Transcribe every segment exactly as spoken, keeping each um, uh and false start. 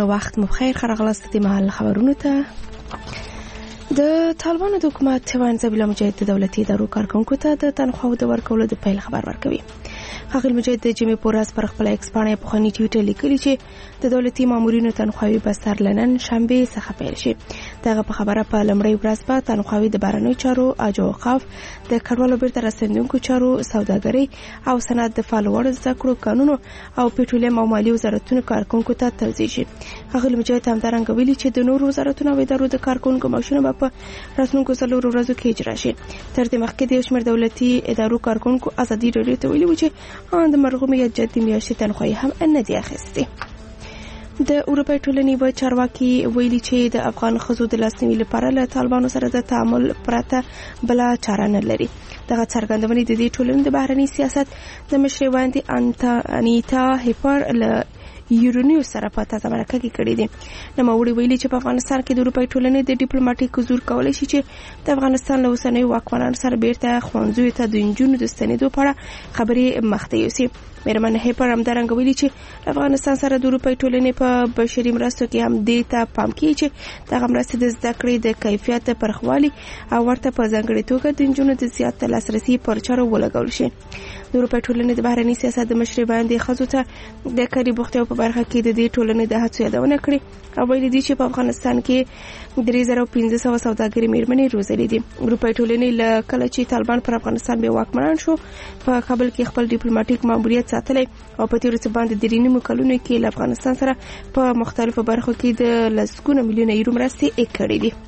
وخت مو بخیر، ښه راغلاست د مهال خبرونو ته. د طالبانو د حکومت وان زبیلا مجاهد د دولتي ادارو کارکونکو ته د تنخواو د ورکولو د پیل خبر ورکوي. ښاغلي مجاهد د جمعې په ورځ پر خپله ایکس پاڼه پخواني ټویټر لیکلي چې د دولتي مامورینو تنخواوي به سر له نن شنبې څخه پیل شي. دغه په خبره په لومړۍ ورځ به تنخواوي د بهرنیو چارو، اجر او اوقاف، د کډوالو بیرته راستنېدونکو چارو، سوداګرۍ او صنعت، د فعال وړ زده کړو، قانونو او پټرولیم او مالي وزارتونو کارکونکو ته توزیع شي. ښاغلي مجاهد همدارنګه ویلي چې د نورو وزارتونو او ادارو د کارکونکو معاشونه به په راتلونکو څلورو ورځو کې اجرا شي. تر دې مخکې د یو شمېر دولتي ادارو کارکونکو ازادي راډیو ته ویلي و چې ان د مرغومې یا جدي میاشتې تنخواهي هم نه دي اخیستې. د اروپای ټولنې و چارواکي ویلي چې د افغان ښځو د لاسنیوي لپاره له طالبانو سره د تعامل پرته بله چاره نه لري. دغه څرګندونې د دې ټولنې د بهرني سیاست د مشرې ویاندې انیتا هیپر له یورونیوس سره په تازه مرکه کې کړي دي. نوموړي ویلي چې په افغانستان کې د اروپای ټولنې د ډیپلوماټیک حضور کولی شي چې د افغانستان له اوسنیو واکمنانو سره بیرته ښوونځیو ته د نجونو د ستنېدو په اړه خبرې مخته یوسي. میرمن هیپر همدارنګه ویلي چې افغانستان سره د اروپای ټولنې په بشري مرستو کې هم دې ته پام کوي چې دغه مرستې د زده کړې د کیفیت پرخوالي او ورته په ځانګړې توګه د نجونو د زیات لاسرسي پر چارو ولګول شي. د اروپای ټولنې د بهرني سیاست د مشرې ویاندې ښځو ته د کاري بوختیاو په برخه کې د دې ټولنې د هڅو یادونه کړې او ویلي دي چې په افغانستان کې درې زره پنځه سوه سوداګرې میرمنې روزلې دي. اروپای ټولنې له کله چې طالبان پر افغانستان بیا واکمنان شو په کابل کې خپل ډیپلوماټیک ماموریت ساتلی او په تیرو څه باندې درې نیمو کلونو کې له افغانستان سره په مختلفو برخو کې د لسګونه میلیونه یورو مرستې کړې دي.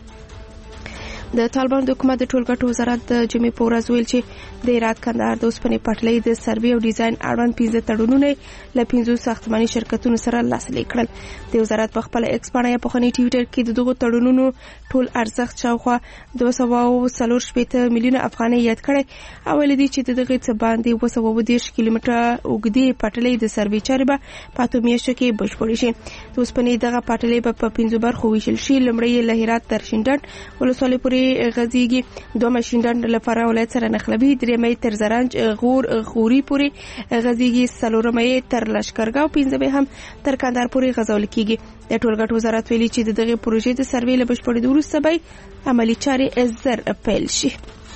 د طالبان د حکومت د ټولګټو وزارت د جمعې په ورځ ویل چې د هرات کندهار د اوسپنې پټلۍ د سروې او ډیزاین اړوند پنځه تړونونه له پنځو ساختماني شرکتونو سره لاسلیک کړل. د وزارت په خپل ایکس پاڼه یا پخواني ټویټر کې د دغو تړونونو ټول ارزښت شاوخوا دوه سوه څلور شپېته میلیونه افغانۍ یاد کړی او ویلي دي چې د دغې څه باندې اووه سوه اووه دېرش کیلومتره اوږدې پټلۍ د سروې چارې به په اتو میاشتو کې بشپړې شي. د اوسپنې دغه پټلۍ به په پنځو برخو ویشل شي. لومړی یې له هرات تر شینډنډ ولسوالۍ پورې غزيږي، دوه شینډنډ له فراه ولایت سره نښلوي، درېیمه تر زرنج غور غوري پورې غزيږي، څلورمه تر لشکرګاو، پنځمه هم تر کندهار پورې غځول کیږي. د ټولګټو وزارت ویلي چې د دغه پروژې د سروې له بشپړېدو وروسته به عملي چارې زر پیل شي.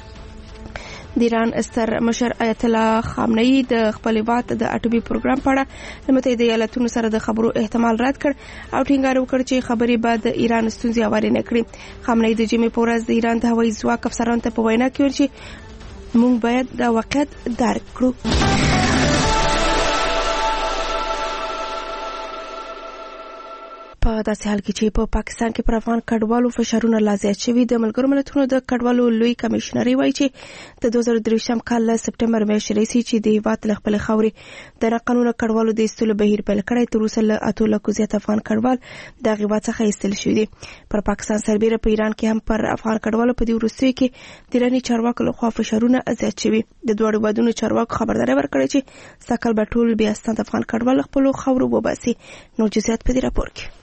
د ایران ستر مشر آیت الله خامنه‌ای د خپل هیواد د اټومي پروګرام په اړه د متحده ایالاتونو سره د خبرو احتمال رد کړ او ټینګار وکړ چې خبرې به د ایران ستونزې هوارې نه کړي. خامنه‌ای د جمعې په ورځ د ایران د هوایي ځواک افسرانو ته په وینا کې ویل چې موږ باید دا واقعیت درک کړو. په داسې حال کې چې په پاکستان کې پر افغان کډوالو فشارونه لا زیات شوي، د ملګرو ملتونو د کډوالو لوی کمشنري وایي چې د دوه زره درویشتم کال له سپټمبر میاشتې راهیسې چې د هیواد له خپلې خاورې د ناقانونه کډوالو د ایستلو بهیر پیل کړی، تر اوسه له اتو لکو زیات افغان کډوال د هیواد څخه ایستل شوي دي. پر پاکستان سربیره په ایران کې هم پر افغان کډوالو په دې وروستیو کې د ایراني چارواکو لخوا فشارونه زیات شوي. د دواړو هیوادونو چارواکو خبرداری ورکړې چې سږ کال به ټول بیا ستانه افغان کډوال خپلو خاورو وباسي. نور جزئیات په دې راپور کې.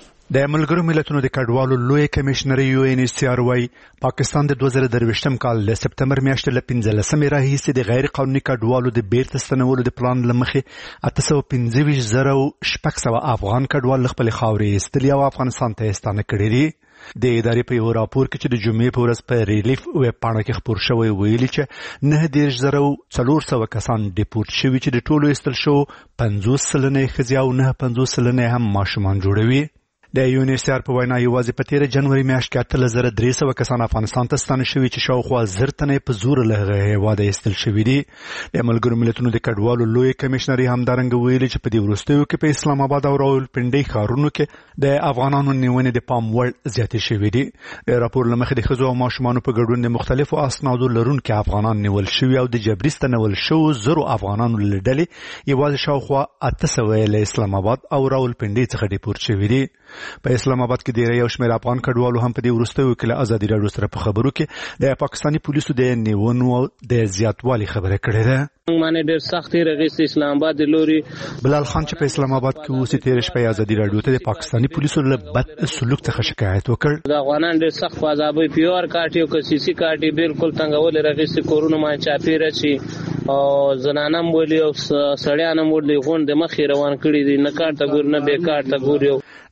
د ملګرو ملتونو د کډوالو لوی کمشنري یو ان ایچ سی آر وايي پاکستان د دوه زره درویشتم کال له سپټمبر میاشتې له پنځلسمې راهیسې د غیر قانوني کډوالو د بیرته ستنولو د پلان له مخې اته سوه پنځه ویشت زره او شپږ سوه افغان کډوال خپلې خاورې ایستلي او افغانستان ته ستانه کړي دي. د ادارې په یو راپور کې چې د جمعې په ورځ په ریلیف ویب پاڼه کې خپور شوی ویلي چې نه دېرش زره او څلور سوه کسان ډیپورټ شوي چې د ټولو ایستل شوو پنځوس سلنه یې ښځې او نه پنځوس سلنه هم ماشومان جوړوي. د یو ان ایچ سی آر په وینا یوازې په تیره جنوري میاشت کې اتلس زره درې سوه کسان افغانستان ته ستانه شوي چې شاوخوا زر تنه په زور له هغه هیواده ایستل شوي دي. د ملګرو ملتونو د کډوالو لوی کمشنري همدارنګه ویلي چې په دې وروستیو کې په اسلام آباد او راولپنډۍ ښارونو کې د افغانانو نیونې د پام وړ زیاتې شوي دي. د راپور له مخې د ښځو او ماشومانو په ګډون د مختلفو اسنادو لرونکي افغانان نیول شوي او د جبري ستنول شوو زرو افغانانو له ډلې یوازې شاوخوا اته سوه له اسلام آباد او راولپنډۍ څخه ډیپورټ شوي دي. په اسلام آباد کې ډېری یو شمېر افغان کډوالو هم په دې وروستیو کې له ازادي راډیو سره په خبرو کې د پاکستاني پولیسو د نیونو د زیاتوالي خبره کړې ده. معنی ډېر سخت راغیست اسلام آباد د لوري. بلال خان چې په اسلام آباد کې اوسې تېرې شپې ازادي راډیو ته د پاکستاني پولیسو له بد سلوک څخه شکایت وکړ. د افغانان ډېر سخت فضابي پیور کاټي او کسيسي کاټي بالکل څنګه ول راغیست کورونه ما چاپی رچی او زنانم ولي او سړیانم ولي غون د مخې روان کړي دي، نه کار ته ګور نه به کار ته ګور.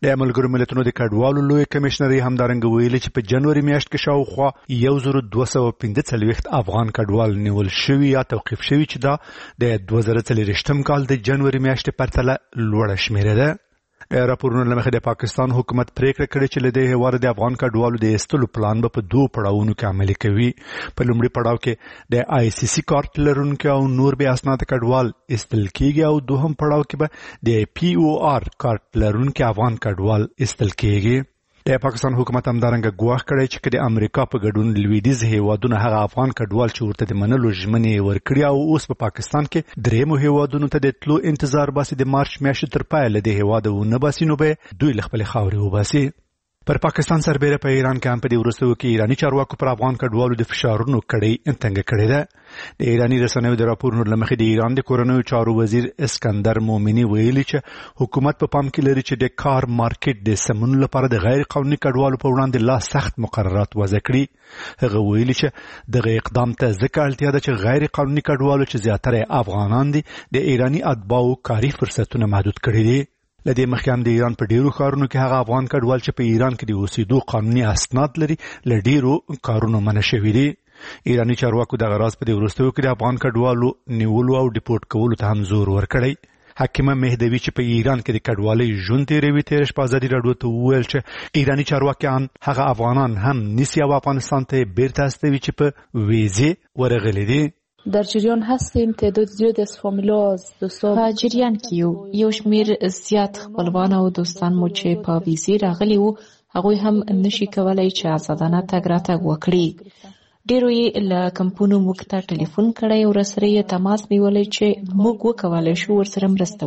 د ملګرو ملتونو د کډوالو لوی کمشنري همدارنګ ویلي چې په جنوري میاشت کې شاوخوا یو زر دوه سوه پنځه څلوېښت افغان کډوال نیول شوي یا توقیف شوي چې دا د دوه زره څلېرویشتم کال د جنوري میاشتې پرتله لوړه شمیره ده. راپورونه له مخې د پاکستان حکومت پریکړه کړې چې له دې هیواد د افغان کډوالو د ایستلو پلان به په دوه پړاوونو کې عملي کوي. په لومړي پړاو کې د آی سی سی کارت لرونکي او نور بې اسناده کډوال ایستل کېږي او دوهم پړاو کې به د پی او آر کارت لرونکي افغان کډوال ایستل کېږي. د پاکستان حکومت همدارنګه ګواښ کړی چې د امریکا په ګډون لویدیځ هیوادونه هغه افغان کډوال چې ورته د منلو ژمنې ورکړي او اوس په پاکستان کې درېیمو هیوادونو ته د تلو انتظار باسي د مارچ میاشتې تر پایه له دې هیواده ونه باسي نو به دوی له خپلې خاورې وباسي. پر پاکستان سربېره په ایران کې هم په دې وروستیو کې ایراني چارواکو پر افغان کډوالو د فشارونو کړۍ تنګه کړې ده. د ایراني رسنیو د راپورونو له مخې د ایران د کورنیو چارو وزیر اسکندر مومني ویلي چې حکومت په پام کې لري چې د کار مارکیټ د سمون لپاره د غیر قانوني کډوالو په وړاندې لا سخت مقررات وضع کړي. هغه ویلي چې دغه اقدام ته ځکه اړتیا ده چې غیر قانوني کډوالو چې زیاتره افغانان دي د ایراني اتباعو کاري فرصتونه محدود کړي دي. لدې مخکې هم د ایران په ډیرو ښارونو کې هغه افغان کډوال چې په ایران کې د اوسېدو قانوني اسناد لري له ډیرو کارونو منع شوي دي. ایراني چارواکو دغه راز په دې وروستیو کې د افغان کډوالو نیولو او ډیپورټ کولو ته هم زور ورکړی. حکیمه مهدوی چې په ایران کې د کډوالۍ ژوند تیروي تېره شپه ازادي راډیو ته وویل چې ایراني چارواکیان هغه افغانان هم نیسي او افغانستان ته بیرته استوي چې په ویزې ورغلي دي. در جریان هستیم. تعداد زیاد از فامیلا از دوستان په جریان کې یو یو شمیر زیات خپلوان او دوستان مو چې په ویزې راغلي وو هغوی هم نشي کولای چې آزادانه تګ راتګ وکړي. ډیرو یې له کمپونو موږ ته ټلیفون کړی او راسره یې تماس نیولی چې موږ وکولی شو ورسره مرسته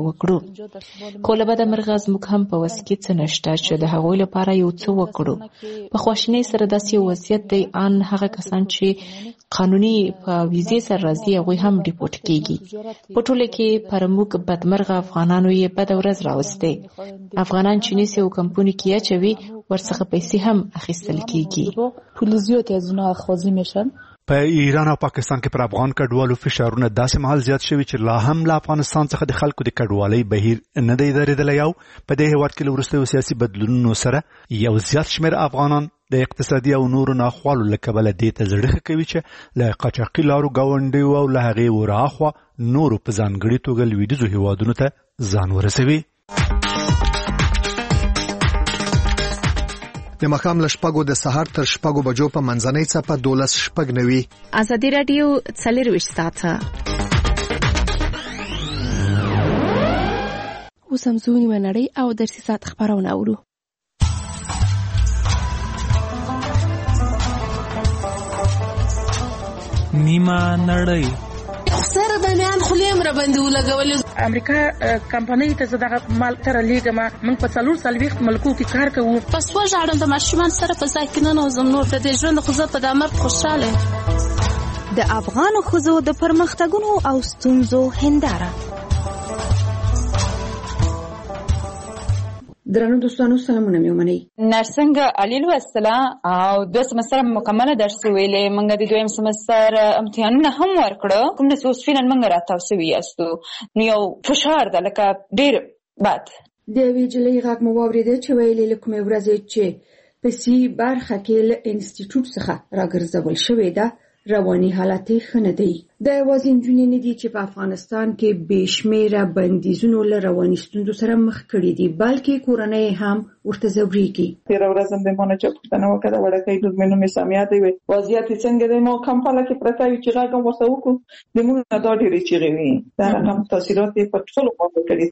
وکړو. خو له بده مرغه زموږ هم په وس کې څه نشته چې د هغوی لپاره یو څه وکړو. په خواشینۍ سره داسې یو وضعیت دی ان هغه کسان چې قانوني په ویزې سره راځي هغوی هم ډیپورټ کېږي. په ټوله کې پر موږ بدمرغه افغانانو یې بده ورځ راوستې. افغانان چې نیسي او کمپونو کې اچوي ورڅخه پیسې هم اخیستل کېږي. پول زیات از اونها اخاذی میشن. په ایران او پاکستان کې پر افغان کډوالو فشارونه داسې مهال زیات شوي چې لا هم له افغانستان څخه د خلکو د کډوالۍ بهیر نه دی درېدلی او په دې هېواد کې له وروستیو سیاسي بدلونونو سره یو زیات شمېر افغانان د اقتصادي او نورو ناخوالو له کبله دې ته زړه ښه کوي چې له قاچاقي لارو ګاونډیو او له هغې ورهاخوا نورو په ځانګړي توګه لویدیځو هېوادونو ته ځان ورسوي. د ماښام له شپږو د سهار تر شپږو بجو په منځنۍ څپه دولس شپږ نوي. ازادي راډیو څلېرویشت ساعته اوس هم زه نیمه نړۍ او درسي ساعت خپرونه اورو. نیمه نړۍ سره د میان خلیم را باندې ولګولې. امریکا کمپنۍ ته زه دغه مال تر لیږم. موږ په څلور څلوېښت ملکو کې کار کوو. پس وژاړم د ماشومان سره په ځای کې ننوځم. نور د دې ژوند خو زه په دا مرګ خوشحاله یم. د افغانو ښځو د پرمختګونو او ستونزو هنداره. درنو دوستانو سلامونه مې ومنئ. نرسنګ علي لوستله او دوه سمستره مکمله درس ویلې. موږ د دویم سمستر امتحانونه هم ورکړه. کوم چې اوس فعلا موږ راتاو سوي یاستو نو یو فشار ده لکه ډېر بد. د یوې نجلۍ غږ مو واورېده چې ویلې له کومې ورځې چې په سي برخه کې له انسټیټوټ څخه راګرځول شوې ده رواني حالت یې ښه نه دی. دا یوازې نجونې نه دي چې په افغانستان کې بې شمېره بندیزونو له رواني ستونزو سره مخ کړي دي بلکې کورنۍ هم ورته ځورېږي. تېره ورځ هم د ما نه چا پوښتنه وکړه وړکۍ لور مې نوم یې سامیه دی وی وضعیت یې څنګه دی. ما کمپاله کې پرته وي چې غږ هم ورته وکړو د موږ نه دا ډېرې چیغې وي. دا رقم تاثیرات یې په ټولو خواو کړي.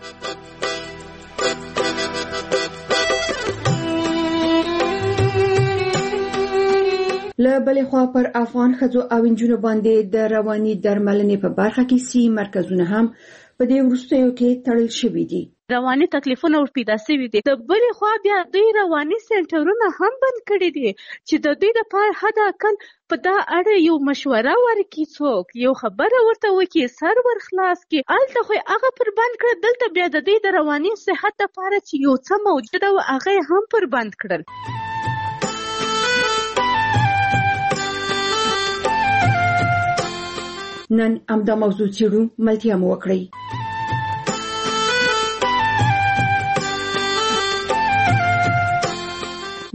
له بلې خوا پر افغان ښځو او نجونو باندې د رواني درملنې په برخه کې سي مرکزونه هم په دې وروستیو کې تړل شوي دي. رواني تکلیفونه ور پیدا شوي دي. د بلې خوا بیا دوی رواني سنټرونه هم بند کړي دي چې د دوی لپاره حد اقل په دا اړه یو مشوره ورکړي، څوک یو خبره ورته وکړي، سر ور خلاص کړي. هلته خو هغه پر بند کړل، دلته بیا د دوی د رواني صحت لپاره چې یو څه موجوده و هغه هم پر بند کړل. نن همدا موضوع څېړو، ملتیا مو وکړئ.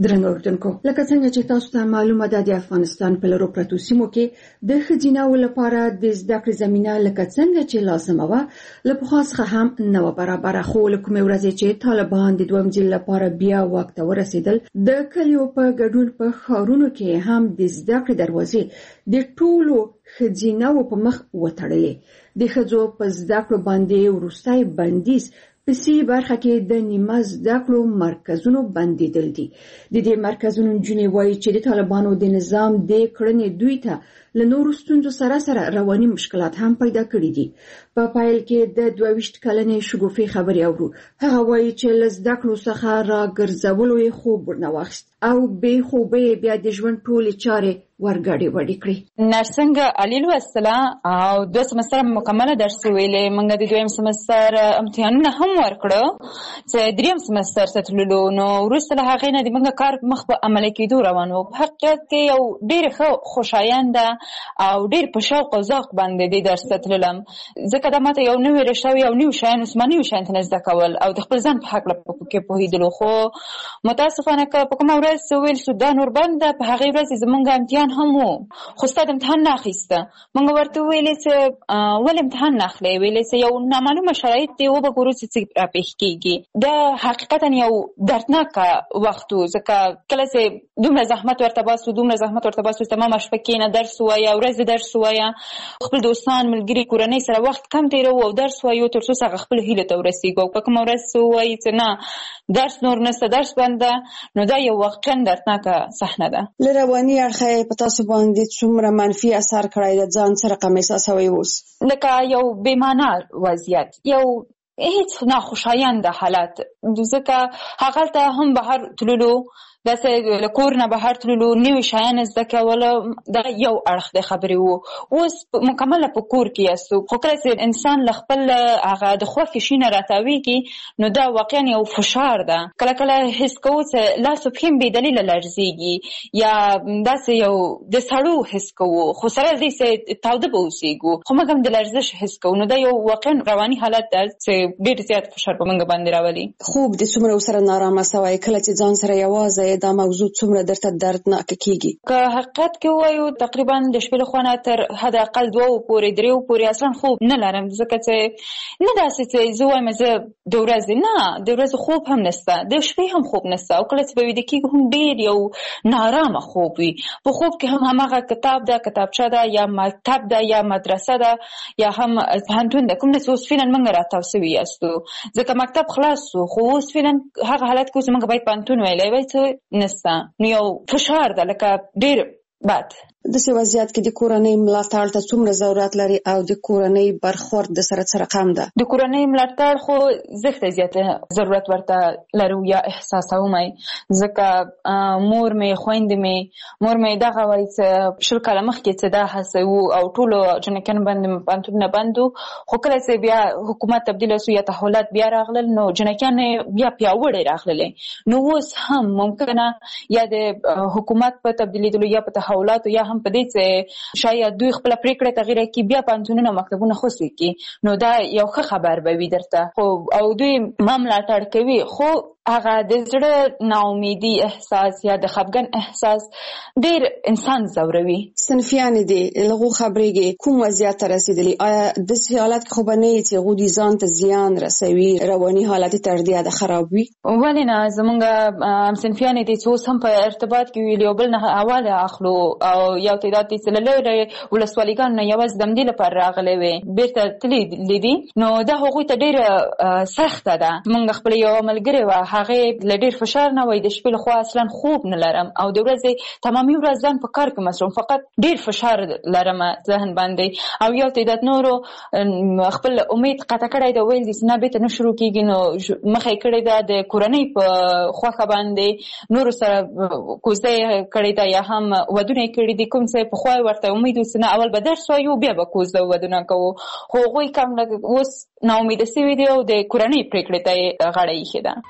درنو اوریدونکو، لکه څنګه چې تاسو ته معلومه ده د افغانستان په لرو پرتو سیمو کې د ښځیناو لپاره د زده کړې زمینه لکه څنګه چې لازمه وه له پخوا څخه هم نه وه برابره، خو له کومې ورځې چې طالبان د دویم ځل لپاره بیا واک ته ورسېدل، د کلیو په ګډون په ښارونو کې هم د زده کړې دروازې د ټولو ښځیناو په مخ وتړلې. د ښځو په زده کړو باندې وروستی بندیز په سی برخه کې د نیمه زده کړو مرکزونو بندیدل دي. د دې مرکزونو نجونې وایي چې د طالبانو د نظام د کړنې دوی ته له نورو ستونزو سره سره رواني مشکلات هم پیدا کړي دي. په پایل کې د دوه ویشت کلنې شګوفې خبرې اورو. هغه وایي چې له زده کړو څخه راګرځولو یې خوب ورنه واخیست او بې خوبۍ بیا د ژوند ټولې چارې ورګډې وډې کړې. نرسنګ علي لوستله او دوه سمستره مکمله درس ویلې. موږ د دویم سمستر امتحانونه هم ورکړو چې دریم سمستر ته تللو، نو وروسته له هغې نه د موږ کار مخ په عملي کېدو روان و. په حقیقت کې یو ډېر ښه خوشاینده او ډېر په شوق او ذوق باندې دې درس ته تللم، ځکه دا ماته یو نوی رشته او یو نوي شیان اوس ما نوي شیان ته زده کول او د خپل ځان په هکله پکې پوهېدلو. خو متاسفانه که په کومه ورځ ویل شو دا نور بند ده، په هغې ورځ زموږ امتحان هم و، خو ستا د امتحان نه اخیسته. موږ ورته وویلې چې ولې امتحان نه اخلئ؟ ویلې چې یو نامعلومه شرایط دی، وبګورو چې څه راپېښ کېږي. دا حقیقتا یو دردناکه وخت و، ځکه کله چې دومره زحمت ورته باسو دومره زحمت ورته باسو تمامه شپه کښېنه درس ووایه، ورځ درس ووایه، خپل دوستان ملګري کورنۍ سره وخت کم تېروو او درس وایو تر څو هغه خپلو هیلو ته ورسېږو. او که کومه ورځ ووایي چې نه درس نور نشته، درس بند ده، نو دا یو واقعا دردناکه صحنه ده. له رواني اړخه یې په تاسو باندې څومره منفي اثر کړی ده؟ ځان څه رقم احساسوئ اوس؟ لکه یو بېمعنه وضعیت، یو هیڅ ناخوشاینده حالت، ځکه هغلته هم بهر تللو، داسې له کور نه بهر تللو، نوي شیان زده کول، دا یو اړخ د خبرې و. اوس مکمله په کور کې یاستو، خو کله چې انسان له خپل هغه د خوښې شي نه راتاویږي نو دا واقعا یو فشار ده. کله کله حس کوو چې لاس او پښې مې بېدلیله لړزېږي یا داسې یو د سړو حس کوو، خو سره دې چې تاوده به اوسېږو، خو موږ هم د لړزش حس کوو. نو دا یو واقعا رواني حالت ده چې ډېر زیات فشار په موږ باندې راولي. خوب دې څومره ورسره نارامه سوی؟ کله چې ځان سره یوازې دا موضوع څومره درته دردناکه کېږي؟ که حقیقت کې ووایو تقریبا د شپې له خوا نه تر حد اقل دوو پورې دریو پورې اصلا خوب نه لرم، ځکه چې نه داسې چې زه وایم زه د ورځې نه د ورځې خوب هم نشته، د شپې هم خوب نشته، او کله چې به ویده کېږو هم ډېر یو نارامه خوب وي. په خوب کې هم هماغه کتاب ده، کتابچه ده، یا مکتب ده، یا مدرسه ده، یا هم پوهنتون ده، کوم نه چې اوس فعلا موږ راتاو سوي یاستو، ځکه مکتب خلاص شو، خو اوس فعلا هغه حالت کې اوس موږ باید پوهنتون ویلی وای څه نسته، نو یو فشار ده لکه ډېر بد. داسې وضعیت کې د کورنۍ ملاتړ ته څومره ضرورت لري او د کورنۍ برخورد د سره څه رقم ده؟ د کورنۍ ملاتړ خو زښته زیاته ضرورت ورته لرو یا احساسوم، ځکه مور مې خویندې مې مور مې دغه وایي چې شل کاله مخکې چې دا هڅه وو او ټولو جنکیانو باندې پوهنتونونه بند وو، خو کله چې بیا حکومت تبدیل شو یا تحولات بیا راغلل نو جنکیان بیا پیاوړې راغللې. نو اوس هم ممکنه یا د حکومت په تبدیلېدلو یا په تحولاتو یا هم په دې چې شاید دوی خپله پرېکړه تغییر کړي بیا پوهنتونونه او مکتبونه خصوصي کړي، نو دا یو ښه خبر به وي درته. خو او دوی ما ملاتړ کوي، خو هغه د زړه ناامیدي احساس یا د خفګان احساس ډېر انسان ځوروي. صنفیانې دې له هغو خبرېږي کوم وضعیت ته رسېدلي؟ آیا داسې حالت کې خو به نه وي چې هغوی ځان ته زیان رسوي، رواني حالت یې تر دې حده خراب وي؟ ولې نه، زموږ صنفیانې دې چې اوس هم په ارتباط کې وي، یو بل نه احواله اخلو، او یو تعداد دې چې له لرې ولسوالیګانو نه یوازې د همدې لپاره راغلی وې بېرته تللي دي، نو دا هغوی ته ډېره سخته ده. موږ خپله یوه ملګرې وه، هغې له ډېر فشار نه وایي د شپې له خوا اصلا خوب نه لرم او د ورځې تمامي ورځ ځان په کار کې مصروف، فقط ډېر فشار لرم ذهن باندې. او یو تعداد نورو خپل امید قطع کړی ده، ویل دي چې نه بېرته نه شروع کېږي، نو مخه یې کړې ده د کورنۍ په خوښه باندې، نورو سره کوزده یې کړې ده یا هم ودونه یې کړي دي، کوم څه پخوا یې ورته امید و چې نه اول به درس وایو بیا به کوزده ودونه کوو، خو هغوی کم اوس ناامیده سوي دي او د کورنۍ پرېکړې ته یې غاړه ایښې ده.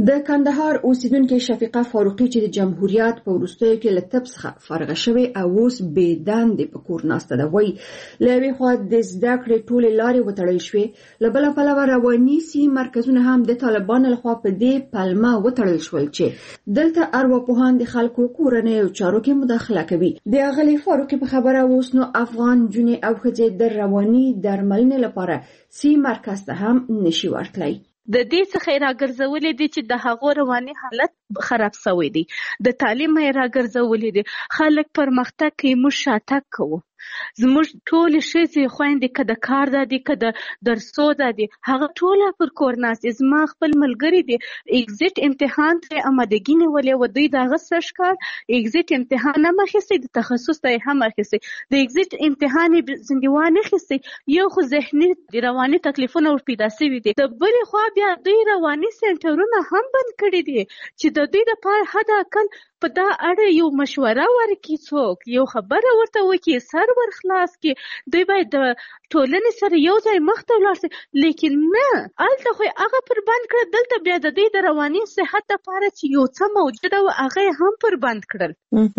د کندهار اوسیدونکو شفیقه فاروقي چې د جمهوریت په وروستیو کې له طب څخه فارغه شوې او اوس بې دندې په کور ناسته ده وایي له یوې خوا د زده کړې ټولې لارې وتړل شوې له بله پلوه رواني سي مرکزونه هم د طالبانو لخوا په دې پلمه وتړل شول چې دلته ارواپوهان د خلکو کورنیو چارو کې مداخله کوي. د اغلې فاروقي په خبره اوس نو افغان جنې او ښځې د رواني درملنې لپاره سی مرکز ته هم نشي ورتلی. د دې څخه راګرځولې دي چې د هغو رواني حالت خراب شوی دی، د تعلیم یې راګرځولې دي، خلک پرمختګ کوي، موږ شاتګ کوو. زموږ ټولې ښځې خویندې که د کار ده دي که د درسو ده دي هغه ټوله پر کور ناست. زما خپل ملګري دي اگزیټ امتحان ته آمادګي نیولې وه، دوی د هغه سږ کال اگزیټ امتحان هم اخیستی، د تخصص ته یې هم اخیستی، د اگزیټ امتحان یې ځینې وانخیستی. یو خو ذهني رواني تکلیفونه ور پیدا شوي دي، د بلې خوا بیا دوی رواني سنټرونه هم بند کړي دي چې د دوی دپاره حد اقل په دا اړه یو مشوره ورکړي، څوک یو خبره ورته وکړي، سر ور خلاص کړي. دوی باید د ټولنې سره یو ځای مخته ولاړ شي، لیکن نه هلته خو هغه پر بند کړه، دلته بیا د دوی د رواني صحت دپاره چې یو څه موجوده وه هغه یې هم پر بند کړل.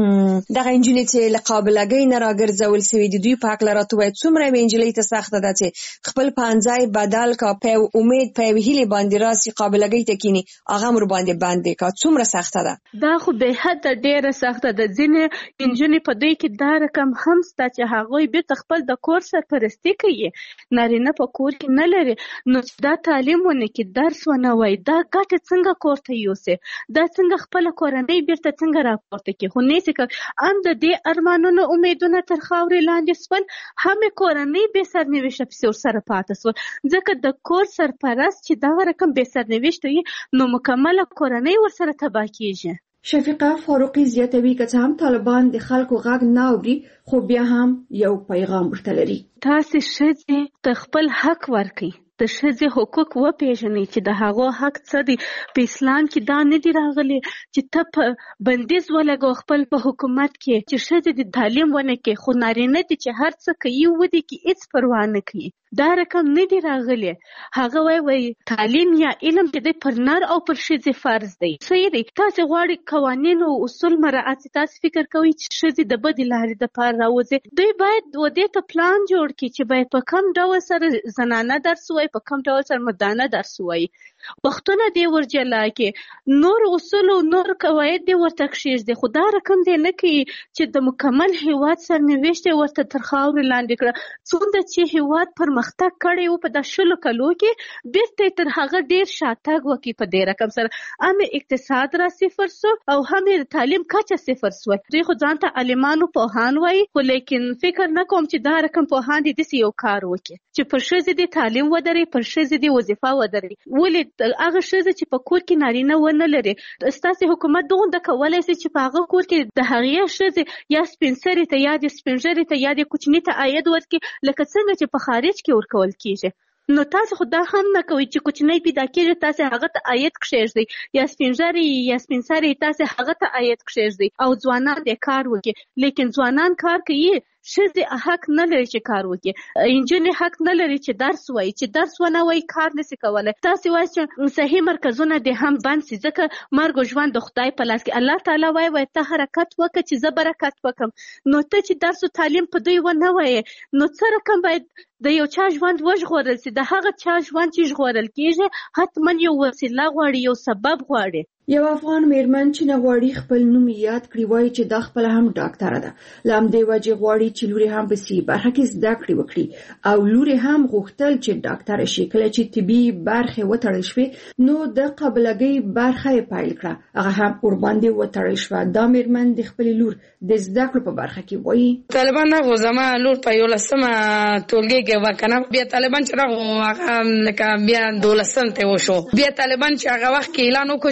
دغه نجونې چې له قابلګۍ نه راګرځول سوي دي، دوی په هکله راته ووایه څومره یوې نجلۍ ته سخته ده چې خپل پانځای بدل کا، په یو امید په یوې هیلې باندې راسي قابلګۍ ته کښېني، هغه هم ورباندې بند کا. څومره سخته ده؟ دا خو بې حده ډېره سخته ده. ځینې نجونې په دوی کې دا رقم هم شته چې هغوی بیرته خپل د کور سرپرستي کوي، نارینه په کور کې نه لري، نو چې دا تعلیم ونه کړي، درس ونه وایي، دا ګټه څنګه کور ته یوسي، دا څنګه خپله کورنۍ بیرته څنګه راپورته کړي. خو نه شي کولی. هم د دې ارمانونو امیدونه تر خاورې لاندې سول، هم یې کورنۍ بې سرنوشته پسې ورسره پاته سول، ځکه د کور سرپرست چې دغه رقم بې سرنوشته وي نو مکمله کورنۍ ورسره تباه کېږي. شفیقه فاروقي زیاتوي که څه هم طالبان د خلکو غږ نه اوري خو بیا هم یو پیغام ورته لري. تاسې ښځې ته خپل حق ورکړئ، د ښځې حقوق وپېژنئ چې د هغو حق څه دی. په اسلام کې دا نه دي راغلي چې ته په بندیز ولګو خپل په حکومت کې چې ښځې د تعلیم ونه کړي، خو نارینه دي چې هر څه کوي ودې کې هېڅ پروا نه کوي. دا رقم نه دی راغلی. هغه وایي وایي تعلیم یا علم چې دی پر نر او پر ښځې فرض دی. صحیح دی. تاسې غواړئ قوانین او اصول مراعات کړئ، تاسې فکر کوئ چې ښځې د بدې لارې دپاره راوځي. دوی باید ودې ته پلان جوړ کړي چې باید په کوم ډول سره زنانه درس وایي، په کوم ډول سره مردانه درس وایي، وختونه دې ور جلا کړي، نور اصول او نور قواعد دې ورته کښېږدي. خو دا رقم دې نه کوي چې د مکمل هېواد سرنوشت یې ورته تر خاورې لاندې کړه. څومره چې هېواد پرمختګ کړی و په دا شلو کلو کې، بیرته یې تر هغه ډېر شاتګ وکړي په دې رقم سره. هم اقتصاد را صفر سو او هم د تعلیم کچه صفر سوه. دوی خو ځان ته عالمانو پوهان وایي، خو لیکن فکر نه کوم چې دا رقم پوهان دې داسې یو کار وکړي چې پر ښځې دې تعلیم ودروي، پر ښځې دې وظیفه ودروي. ولې هغه ښځه چې په کور کې نارینه ونه لري، ستاسې حکومت دغونده کولی شي چې په هغه کور کې د هغې ښځې یا سپین سرې ته یا د سپین ږیرې ته یا د کوچني ته عاید ورکړي لکه څنګه چې په خارج کې ورکول کېږي. نو تاسو خو دا هم نه کوئ چې کوچنی پیدا کېږي تاسې هغه ته عاید کښېږدئ، یا سپین ږیری یا سپین سرې تاسې هغه ته عاید کښېږدئ او ځوانان دې کار وکړي. لیکن ځوانان کار کوي، ښځې حق نه لري چې کار وکړي، نجونې حق نه لري چې درس وایي، چې درس ونه وایي کار نشي کولی. تاسې وایئ چې صحیح مرکزونه دې هم بند شي، ځکه مرګ او ژوند د خدای په لاس کې. الله تعالی وایي وایي ته حرکت وکړه چې زه برکت وکړم. نو ته چې درس او تعلیم په دوی ونه وایې، نو څه رقم باید د یو چا ژوند وژغورل شي. د هغه چا ژوند چې ژغورل کېږي حتما یو وسیله غواړي، یو سبب غواړي. یو افغان میرمن چې نه غواړي خپل نوم یاد کړي وایي چې دا خپله هم ډاکټره ده. له همدې وجې غواړي چې لور یې هم په سي برخه کې زده کړې وکړي او لور یې هم غوښتل چې ډاکټره شي. کله چې طبي برخې وتړل شوې نو د قابلګۍ برخه یې پیل کړه، هغه هم ورباندې وتړل شوه. دا میرمن د خپلې لور د زده کړو په برخه کې وایي طالبان هغو زما لور په یولسمه ټولګي کې وه که نه، بیا طالبان چې راغلو هغه لکه بیا دولسم ته وشو. بیا طالبان چې هغه وخت کې اعلان وکړو چې دا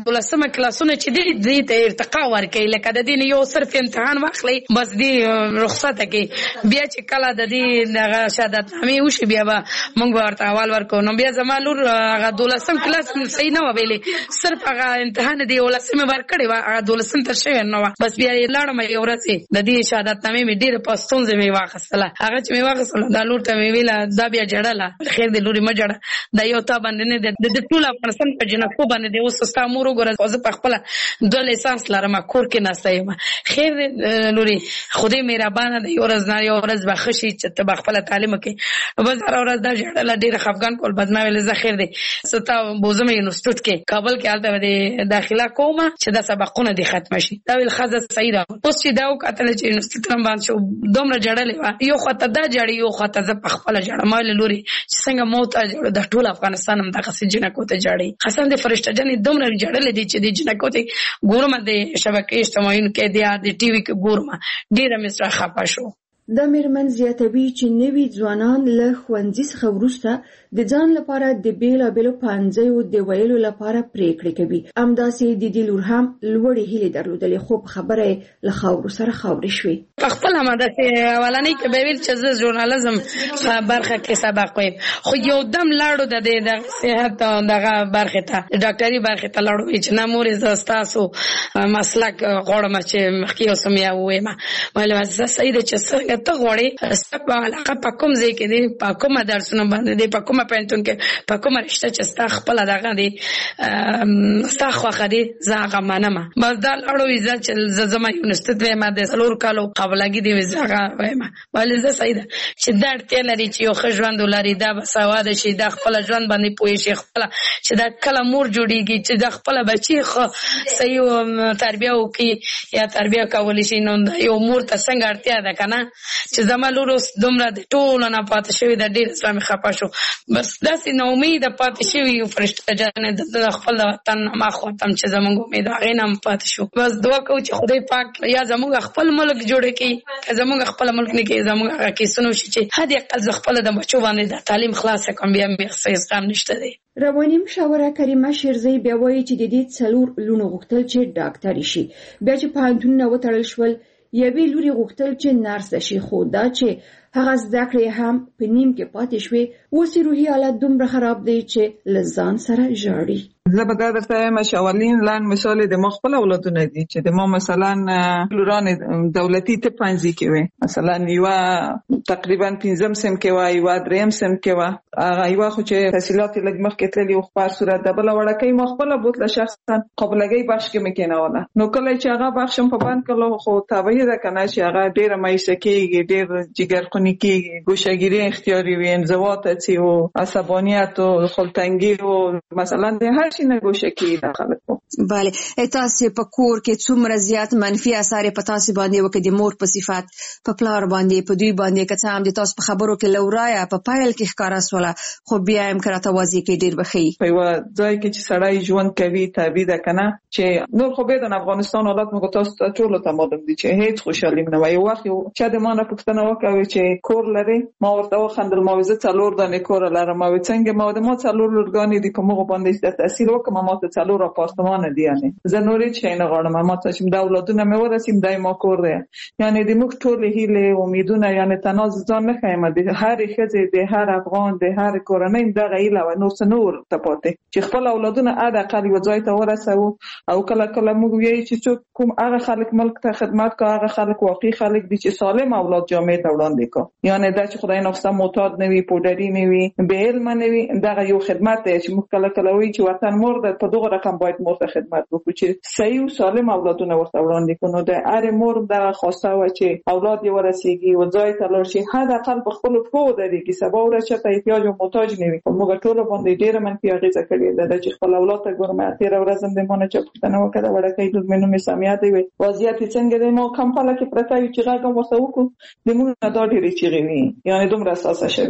دولسمه کلاسونه چې دي دې ته ارتقا ورکړي لکه د دې یو صرف امتحان واخلي بس دې رخصت کې بیا چې کله د دې دغه شهادت نامې وشي بیا به موږ ورته اول ورکو نو بیا زما لور هغه دولسم کلاس صحیح نه ویلې صرف هغه امتحان دی ولسمه ورکړي وا هغه دولسم تر شوی نو بس بیا یې لاړم یو ورځ د دې شهادت نامې مې ډېر پښتون زمي واخصله هغه چې مې واخصله د لور ته مې ویله دا بیا جړله خیر دې لوري ما جړه دا یو تا باندې نه د ټول افغانستان په جنکو باندې د اوس ستا مور وګوره زه په خپل دوه لیسانس لرم کور کې ناسته یم خیر لوري خدای مهربانه دی یو ورځ نه یو ورځ به خشي چې ته خپل تعلیم کې بس هر ورځ دا جړله ډېر خفګان کول بدما ویل زه خیر دی ستا بوزم یونیورسيټ کې کابل کې حالت باندې داخله کوم چې دا سبقونه دي ختم شي دا ویل خزه صحیح ده اوس چې دا وکړل چې یونیورسيټ هم باندې شو دومره جړلې یو خطه دا جړی یو خطه زه په خپل جړم مال لوري چې څنګه موت اجړ د ټول افغانستان هم دغه سجنه کوته جړی حسن دې فرشته جنې دومره جړلې دي چې د جنه کوته ګورم د شبکې اجتماعي کې د ټي وي کې ګورم ډیره مې خپه شو د میرمن زیاتوي چې نوي ځوانان له ښوونځي څخه وروسته د ځان لپاره د بیلابېلو پانځیو د ویلو لپاره پریکړې کوي همداسې د دې لور هم لوړې هیلې درلودلې خو په خبره یې له خاورو سره خاورې شوې په خپل همداسې اولنۍ کې به ویل چې زه ژورنالیزم برخه کې سبق وایم خو یو دم لاړو د دې د صحت دغه برخه ته ډاکټري برخه ته لاړو چې نه مور زه ستاسو مسلک غواړم چې مخکې اوسم یا وایم ولې زه صحیح ده چې ته غواړې ستا علاقه په کوم ځای کې دی په کومه درسونه باندې دی په کومه پوهنتون کې په کومه رشته چې ستا خپله دغه دی ستا خوښه دی زه هغه منم بس دا لاړو وي زه چې زه زما یونیورسټي وایم د څلورو کالو قبلګي دی زه هغه وایم ولې زه صحیح ده چې دا اړتیا لري چې یو ښه ژوند ولري دا باسواده شي دا خپله ژوند باندې پوه شي خپله چې دا کله مور جوړېږي چې دا خپله بچي ښه صحیح تربیه وکړي یا تربیه کولی شي نو یو مور ته څنګه اړتیا ده که نه چې زما لور اوس دومره د ټولو نه پاتې شوې ده ډېر زړه مې خفه شو بس داسې ناامیده پاتې شوي یو فرشته جانې د خپل وطن نه ماخوتم چې زموږ امید هغې نه هم پاتې شو بس دعا کوو چې خدای پاک یا زموږ خپل ملک جوړ کړي که زموږ خپل ملک نه کړي زموږ هغه کیسونه وشي چې حد اقل زه خپله د بچو باندې د تعلیم خلاصه کړم بیا مې هېڅ غم نشته دی رواني مشاوره کریمه شیرزی بیا وایي چې د دې څلور لوڼو غوښتل چې ډاکټري شي بیا چې پوهنتونونه وتړل شول یوې لوري غوښتل چې نرس شي خو دا چې هغه زده کړې هم په نیم کې پاتې شوې اوس یې روحي حالت دومره خراب دی چې له ځان سره ژاړي زه به دا درته وایم چې اولین لاند مثال د ما خپل اولادونه دي چې د ما مثلا لوران دولتي طب پنځه کې وي مثلا یو تقریبا پنځم سم کې وای یو دریم سم کې وای هغه یو خو چې تحصیلات لږ مخکې تللی او خبر صورت د بل وړکې ما خپل بوتله شخصا قبلګي بخش کې مکیناوله نو کله چې هغه بخشم په باندې کله خو تابعی ده کنه چې هغه ډیره مایسه کېږي ډیر جګرخونی کېږي ګوشګيري اختیاري وي انزوات اچي او عصبانيت او خلتنګي او مثلا د هر شي نه ګوشه کېږي خلکو bale تاسو په کور کې څومره زیات منفي اثر په تاسو باندې وکړي د مور په صفات په پلار باندې په دوی باندې که څه هم د تاسو په خبرو کې لورایا په پایل کې ښکارا سواله خو بیا هم کراته واضح کې ډیر بخي په یو ځای کې چې سړی ژوند کوي تعبیر ده کنه چې نور خو به د افغانستان حالت موږ تاسو ته ټول ته معلوم دي چې هیڅ خوشحالي نه وي وخت چې د مانه پښتنه وکوي چې کور لري ما ورته خندل ما وزه څلور دانه کور لرم ما څنګه ما د ما څلور لورګانی دي کومه باندې د تاثیر وکم ما ته څلور اپارتمان دي یعنی زنوري چې نه غواړم ما ته چې دا اولادونه مې ورسیم دای ما کور دی یعنی د موږ ټول هیله امیدونه یعنی تناز ځان نه خایم د هر خزه د هر افغان د هر کورنۍ د غیله و نور څنور ته پاتې چې خپل اولادونه اده اقل یو ځای ته ورسو او کله کله موږ ویل چې کوم هغه خلک ملک ته خدمت کوي هغه خلک واقعي خلک دي چې سالم اولاد جامعه ته وړاندې کوي یعنی دا چې خدای نفسه معتاد نه وي پودری نه وي به علم نه وي دا یو خدمت دی چې موږ کله کله وی چې وطن مور د په دغه رقم باید مور ته خدمت وکړو چې صحیح او سالم اولادونه ورته وړاندې کړو د هر مور د خواسته و چې اولاد یې ورسیږي او ځای ته لاړ شي حد اقل په خپل پښو درېږي سبا ورته ته احتیاج او محتاج نه وي موږ ټول باندې ډېر منفي اغیزه کړې ده چې خپل اولاد ته ګورم تیر ورځم د مونږ چې پښتنه وکړه وړکې د منو می سميات وي وضعیت څنګه د مو کمپاله کې پرته چې راغم وسو کو د موږ نه دا ډېر چیغې وي یعنی دومره اساسه شوی ده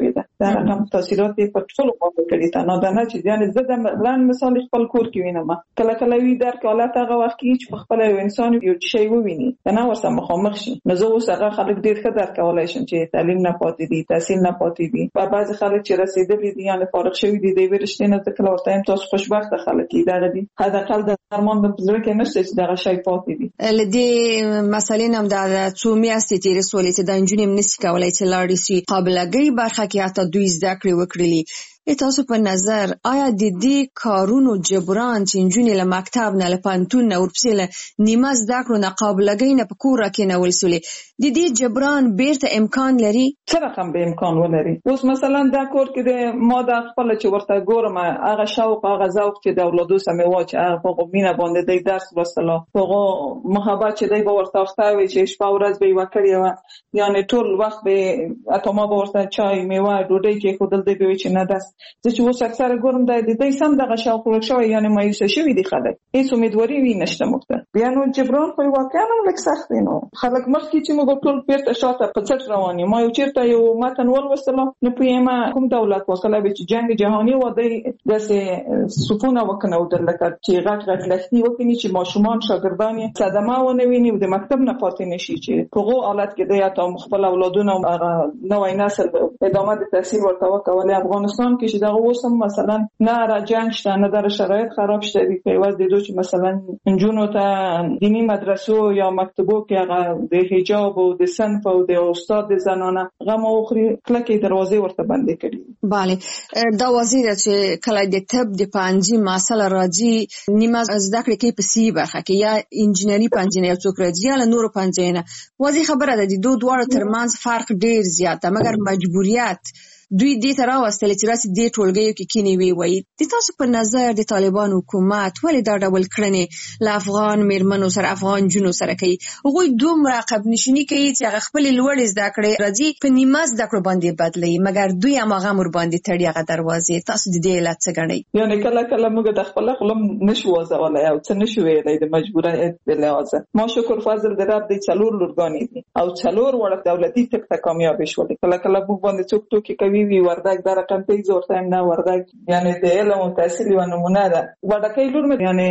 دا رقم تاثیرات په ټولو باندې کړی تا نه دا نه چې یعنی زه د لاندې مثال خپل کور کې وینم کله کله وی در کالات هغه وخت کې چې خپل یو انسان یو شی وویني نه ورسره مخامخ شي نو زه اوس هغه خلک ډیر ښه درک کولای شم چې تعلیم نه پاتې دي تحصیل نه پاتې دي په بعض خلک چې رسیدلي دي یعنی فارغ شوی دي د ورشتي نه تکل ورته تاسو خوشبخت خلک دي دا دي حد اقل د درمان په ځل کې نشته چې دا شی پاتې دي لدی مثلا هم د څو میاشتې تیر سولې چې د انجونیم نسی کولای چې لاړ شي قابلګي برخه کې حتی دوی زده کړې وکړي تاسو په نظر آیا د دې کارونو جبران چې انجونې له مکتب نه له پانتون نه ورپسې له نیمه زده کړو نه قابلګي نه په کور کې نه ولسولې د دې جبران بیرته امکان لري څه رقم به امکان ولري اوس مثلا دا کور کې د ما د خپل چې ورته ګورم هغه شوق هغه ذوق چې د اولادو سمې واچ هغه په مینه باندې د درس وسله هغه محبت چې دی به ورته وختاوي چې شپه ورځ به وکړي و یعنی ټول وخت به اتما به ورته چای میوه ډوډۍ کې خودل دی به چې نه داس زه چې اوس اکثر ګورم د دې سم دغه شوق ورشوي یعنی مایوس شوی دي خلک هیڅ امیدواري وي نشته مخته بیا نو جبران په واقعا هم لک سخت نو خلک مخکې چې موږ ټول پیرته شاته په څټ رواني ما یو چیرته یو متن ول وسله نه پېما کوم دولت وکړه به چې جنگ جهانی و د داسې سپونه وکنه او د لکه چې غټ غټ لښتي وکړي چې ماشومان شاګردان صدمه ونه ویني د مکتب نه پاتې نشي چې هغه حالت کې د یا ته خپل اولادونه نوې نسل ادامه د تحصیل ورته وکولای افغانستان کې چې دا اوسم مثلا نه را جنگ شته نه در شرایط خراب شته دی په واسه د چې مثلا انجونو ته دینی مدرسو یا مکتبو کې هغه د حجاب او د صنف او د استاد زنانه غو اخري کلکې دروازې ورته بندې کړي bale دا وزیر چې کله د طب د پنځه مسله راځي نیمه زده کړې کې په سی برخه کې یا انجینری پنځه نه څوک راځي یا نور پنځه نه وځي خبره ده د دوه دواړو ترمنځ فرق ډیر زیات ده مګر مجبوریت دوی دې تر اوسه چې راسي دې ټولګیو کې کینی وی وای د تاسو په نظر د طالبان حکومت ولې دا ډول کړنې ل افغان میرمنو سره افغان جنو سره کوي هغه دوم راقب نشینی کوي چې هغه خپل لوړ زده کړې راځي په نیمه زده کړو باندې بدلی مګر دوی هم هغه مر باندې تړي هغه دروازې تاسو د دې علت څه غنئ یعنی کله کله موږ د خپل خپل نشو وځولای او څه نشو ویلای د مجبوریت په لحاظ ما شکر فضل دراب د څلور لورګانی دي او څلور وړ دولتي تک ته کامیاب شول کله کله موږ باندې څوک ټوکی کوي وی وردک در رقم پیز ورته نه وردک یعنی د علم او تحصیل و نمونه ده وردکای لور مې یعنی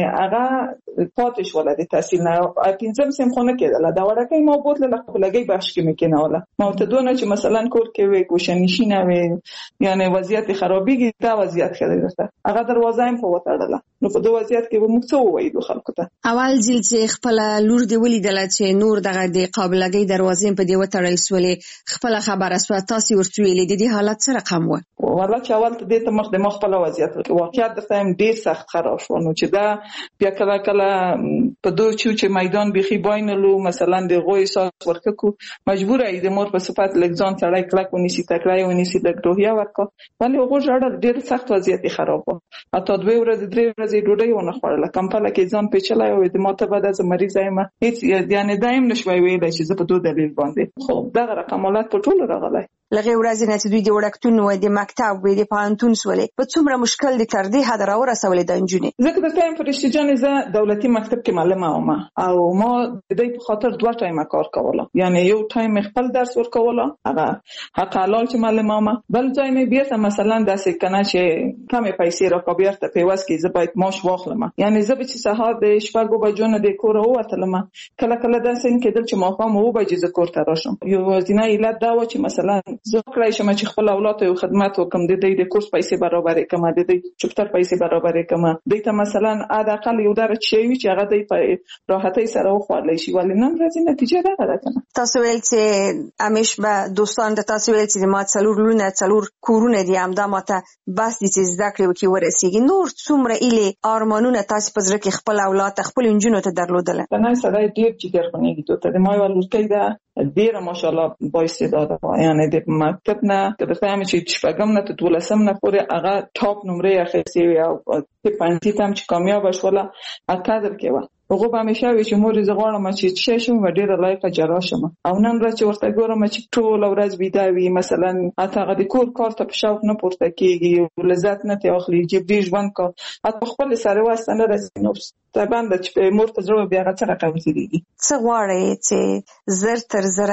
هغه پاتش ولادي تحصیل نه پنځم سم خونه کېدله دا وردکای ما بوتله لګي بخش کې مکنه ولا ما ته دونه چې مثلا کور کې وي کوشنشینه وي یعنی وضعیت خرابېږي دا وضعیت خېده هغه دروازه هم په وټړله نو په دوه وضعیت کې به موږ څه وایو خلکو ته اول ځل چې خپل لور دی ولیدل چې نور دغه د قابلګي دروازې په دی وټړل سولې خپل خبره سو تاسو ورته ویلې د دې حالت سره رقم و والله چې اول ته دې ته مخ د مخ په وضعیت کې واقعیت د تایم ډیر سخت خراب شو نو چې دا بیا کله کله په دوه چې چې میدان بيخي باینلو مثلا د غوي ساس ورکو مجبور ای د مور په صفات لګزان سړی کلک ونیسي تکرای ونیسي د روحیه ورکو ولی هغه جوړ ډیر سخت وضعیت خراب و اته دوه ورځې درې ورځې ډوډۍ ونه خوړله کمپاله کې ځان پیچلای او د ماته بعد از مریض ایم هیڅ یعنی دایم نشوي ویل چې زه په دوه دلیل باندې خو دا رقمالات په ټولو راغلي لغه ورځې نه چې دوی د وړکتون و د مکتب و د پانتون سولې په څومره مشکل دي تر دې حد راورسولې د انجونې زه د ټایم فرشتي جان زه دولتي مکتب کې معلمه وم او ما د دې په خاطر دوه ټایم کار کوله یعنی یو ټایم خپل درس ورکوله هغه حق حلال چې معلمه وم بل ځای مې بیا مثلا داسې کنه چې کمې پیسې راکوبیر ته پیوس کې زه باید ماش واخلم یعنی زه به چې سهار د شپږو بجو نه د کور ووتلم کله کله داسې کېدل چې ما خام وو بجې ز کور ته راشم یو ځینې علت دا و چې مثلا زه کړای شم چې خپل اولاد ته خدمت وکم د دې د کورس پیسې برابرې کم د دې چپټر پیسې برابرې کم د ته مثلا اقل یو درجه شي چې هغه د په راحتۍ سره وخوړلې شي ولې نن ورځې نتیجه ده راکنه تاسو ویل چې امیش به دوستان د تاسو ویل چې ما څلور لونه څلور کورونه دي هم دا ماته بس دي چې زده کړې وکي ورسیږي نور څومره اله ارمانونه تاسو په ځل کې خپل اولاد خپل انجونو ته درلودل نه سره ډیر چې ګرځونی دي ته ما ولورکې دا ډیر ماشاءالله باعث یعنی د مکتب نه د فهم چې شپږم نه ته دولسم نه پورې هغه ټاپ نمرې اخیستي او په پنځه تام چې کامیاب شوله اکادر کې و هغه به همیشه وی چې مور زه غواړم چې چې شم و ډیره لایقه جرا شم او نن ورځ چې ورته ګورم چې ټول ورځ بيدا وی مثلا اته د کور کار ته په شوق نه پورته کیږي لذت نه ته اخلي چې ژوند کو اته خپل سره واسطه نه رسې نو طبعا چې مور ته ضرورت بیا غته راکوي دي څه غواړي چې زر تر زره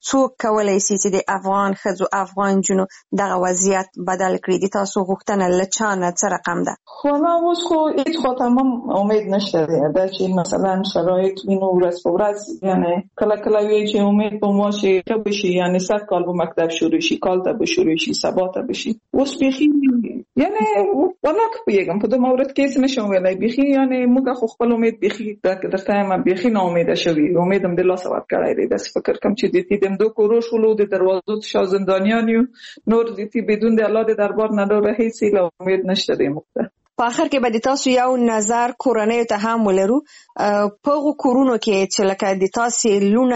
څوک کولای شي چې د افغان ښځو افغان جنو دغه وضعیت بدل کړي؟ د تاسو غوښتنه له چا نه څه رقم ده؟ خو نه اوس خو هیڅ خو تمام امید نشته دی دا چې مثلا شرایط وینو ورځ په ورځ یعنی کله کله وی چې امید په مو شي ته بشي یعنی صد کال به مکتب شروع شي کال ته به شروع شي سبا ته بشي اوس بيخي یعنی ولک پیګم په دوه مورد کې څه نشم ویلای بيخي یعنی موږ خو خپل امید بيخي درته ما بيخي نه امید شوی امیدم د لاس ور کړای دی د فکر کوم چې د دې دم دوه کوروش ولود دروازو شاه زندانیانو نور د دې بدون د الله د دربار نه ډوره هیڅ له امید نشته دی موږ په اخر کې به د تاسو یو نظر کورنۍ ته هم ولرو په غو کورونو کې چې لکه د تاسو لونه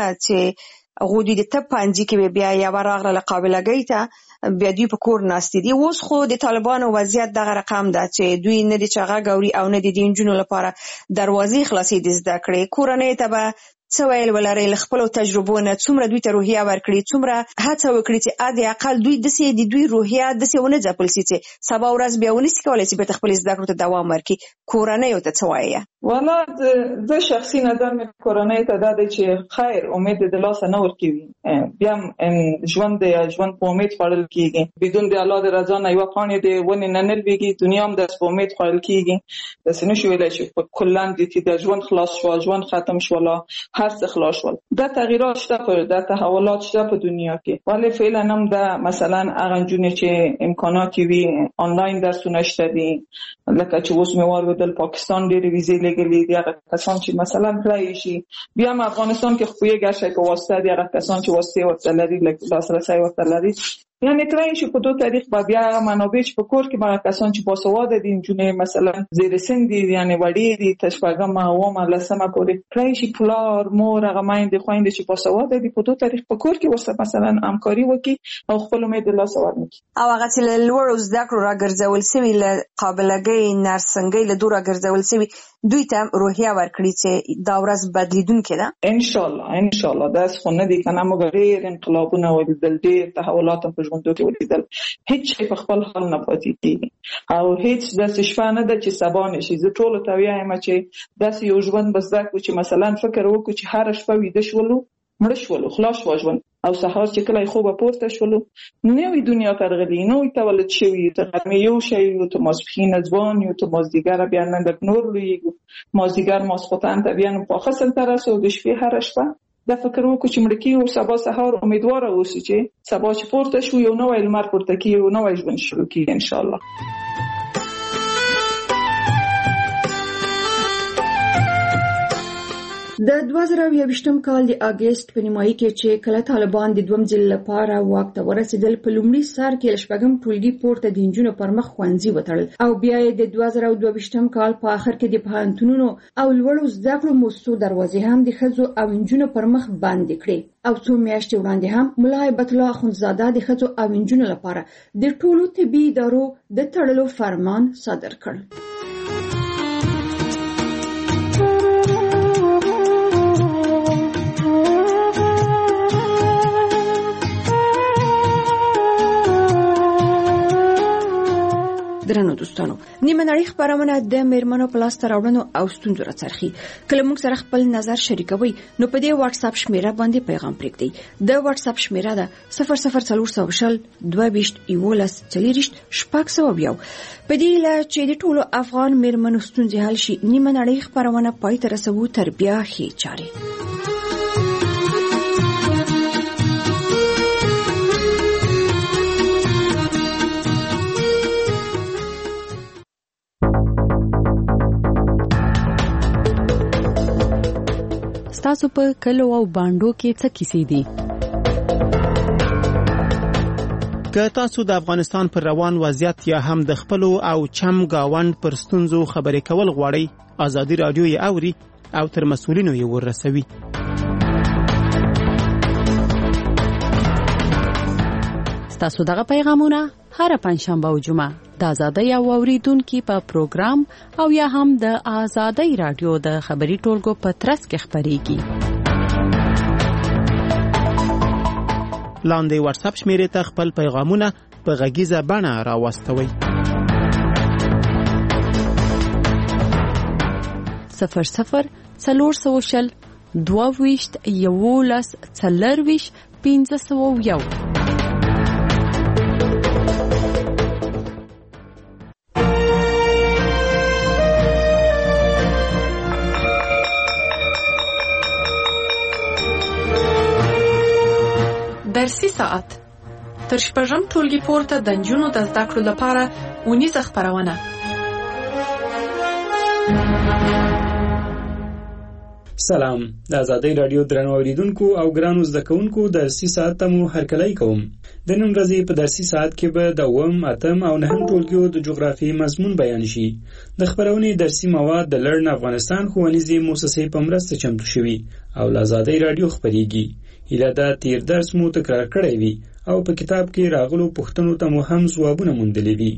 چې غوډي د ته پنځه کې بیا یا راغله قابلګی ته بیا دوی په کور ناستي دي اوس خو د طالبانو وضعیت دغه رقم ده چې دوی نه دي چاغه غوري او نه دي د انجونو لپاره دروازې خلاصې دي زده کړې کورنۍ ته به څه ویل ولري له خپل تجربو نه څومره دوی ته روحیه ورکړي څومره هڅه وکړي چې ا دې اقل دوی د سي د دوی روحیه د سي ونه ځپل سي چې سبا ورځ بیا ونی سي کولای سي په خپل زده کړو ته دوام ورکړي کورنۍ او ته څه وایي والله د شخصي نظر مې کورنۍ ته دا دی چې خیر امید د لاس نه ورکوي بیا ژوند د ژوند په امید خړل کیږي بدون د الله د رضا نه یو پانی دی ونی نه نلويږي دنیا هم د امید خړل کیږي د سینې شویل شي په کلان دي چې د ژوند خلاص شو ژوند ختم شو هر څه خلاص شول دا تغییرات شته په د تحولات شته په دنیا کې ولی فعلا هم دا مثلا هغه جونې چې امکانات وي آنلاین درسونه شته دي لکه چې اوس مې ورغدل پاکستان ډېر ویزې لګلې دي هغه کسان چې مثلا پلای شي بیا هم افغانستان کې خو یې ګرځي په واسطه دي هغه کسان چې واسطه ورته لري لکه لاسرسي ورته لري یعنی کله چې په دوه تاریخ با بیا منابع په کور کې باندې کسان چې باسواده دي جنې مثلا زیر سن دي یعنی وړي دي تشفاګه ما و ما لسمه کوي کله چې پلار مور هغه مایند خويند چې باسواده دي په دوه تاریخ په کور کې وسه مثلا همکاري وکي او خپل امید له سوال نکي او هغه چې لوړ زده کړو راګرځول سوي له قابلګي نرسنګي له دور راګرځول سوي دوی ته روحیه ورکړي چې دا ورځ بدلیدونکې ده ان شاء الله ان شاء الله دا څه نه دي کنه موږ ډېر انقلابونه ولدل ډېر تحولات په ژوند کې ولیدل هیڅ شي په خپل حال نه پاتې کیږي او هیڅ د شپه نه د چې سبا نشي زه ټول ته وایم چې داسې یو ژوند بس دا چې مثلا فکر وکړو چې هر شپه ویده شولو مړ شولو خلاص واژوند او سهار چې کله خوبه پورته شولو نوې دنیا ترغلي نوې تولد شوی ته مې یو شی یو ته ماسپخین ځوان یو ته مازدیګر بیا نن د نور لویږي مازدیګر ماسخوتان ته بیا په خاصه تر اوسه د شپې هر شپه دا فکر وکړو چې مړکی او سبا سهار امیدوار اوسئ چې سبا چې پورته شو یو نوې لمر پورته کی یو نوې ژوند شروع کی ان شاء الله د دوه زره یوویشتم کال د اگست په نیمایي کې چې کله طالبان د دوم ځل لپاره واک ته ورسېدل په لومړي سر کې لشپږم ټولګي پورته د انجونو پر مخ خوانځي وتړل او بیا د دوه زره دوه ویشتم کال په اخر کې د پوهنتونونو او لوړو زده کړو مؤسسو دروازې هم د ښځو او انجونو پر مخ بند کړې او څو میاشتې وړاندې هم ملا هیبت الله اخندزاده د ښځو او انجونو لپاره د ټولو طبي ادارو د تړلو فرمان صادر کړ. درنو دوستانو نیمه نړۍ خبرونه د میرمنو په لاس راوړنو او ستونزو راڅرخي کله موږ سره خپل نظر شریکوي نو په دې واتس اپ شمیره باندې پیغام پرېږدئ د واتس اپ شمیره ده صفر صفر څلور سوه شل دوه ویشت یولس څلېرویشت شپږ سوه یو په دې له چې د ټولو افغان میرمنو ستونزې حل شي نیمه نړۍ خبرونه پای ته رسوو تر بیا ښې چارې. تاسو په کلو او باندو کې څه کیسې دي؟ که تاسو د افغانستان پر روان وضعیت یا هم د خپل او چم گاوند پر ستونزو خبرې کول غواړئ ازادي رادیو یې اوري او تر مسؤلینو یې ورسوي. تاسو دغه پیغامونه هر پنځشنبه او جمعه د آزادۍ او اوریدونکو په پروګرام او یا هم د آزادۍ رادیو د خبري ټولګو په ترڅ کې خبريږي. لاندې واتس اپ شمیرې ته خپل پیغامونه په غږیزه بڼه راوستوئ. صفر صفر څلور سوه شل دوه ویشت یولس څلرویشت پنځه سوه یو. درسي ساعت تر شپږم ټولګي پورته د نجونو د زده کړو لپاره اونیزه خپرونه. سلام، د آزادۍ رادیو درنو اوریدونکو او ګرانو زده کوونکو درسي ساعت ته مو هرکلی کوم. د نن ورځې په درسي ساعت کې به د اووم، اتم او نهم ټولګیو د جغرافیې مضمون بیان شي. د خپرونې درسي مواد د لرن افغانستان ښوونیزې موسسې په مرسته چمتو شوي او له آزادۍ رادیو خپریږي. هیله ده تیر درس مو تکرار کړی وي او په کتاب کې راغلو پوښتنو ته مو هم ځوابونه موندلي وي.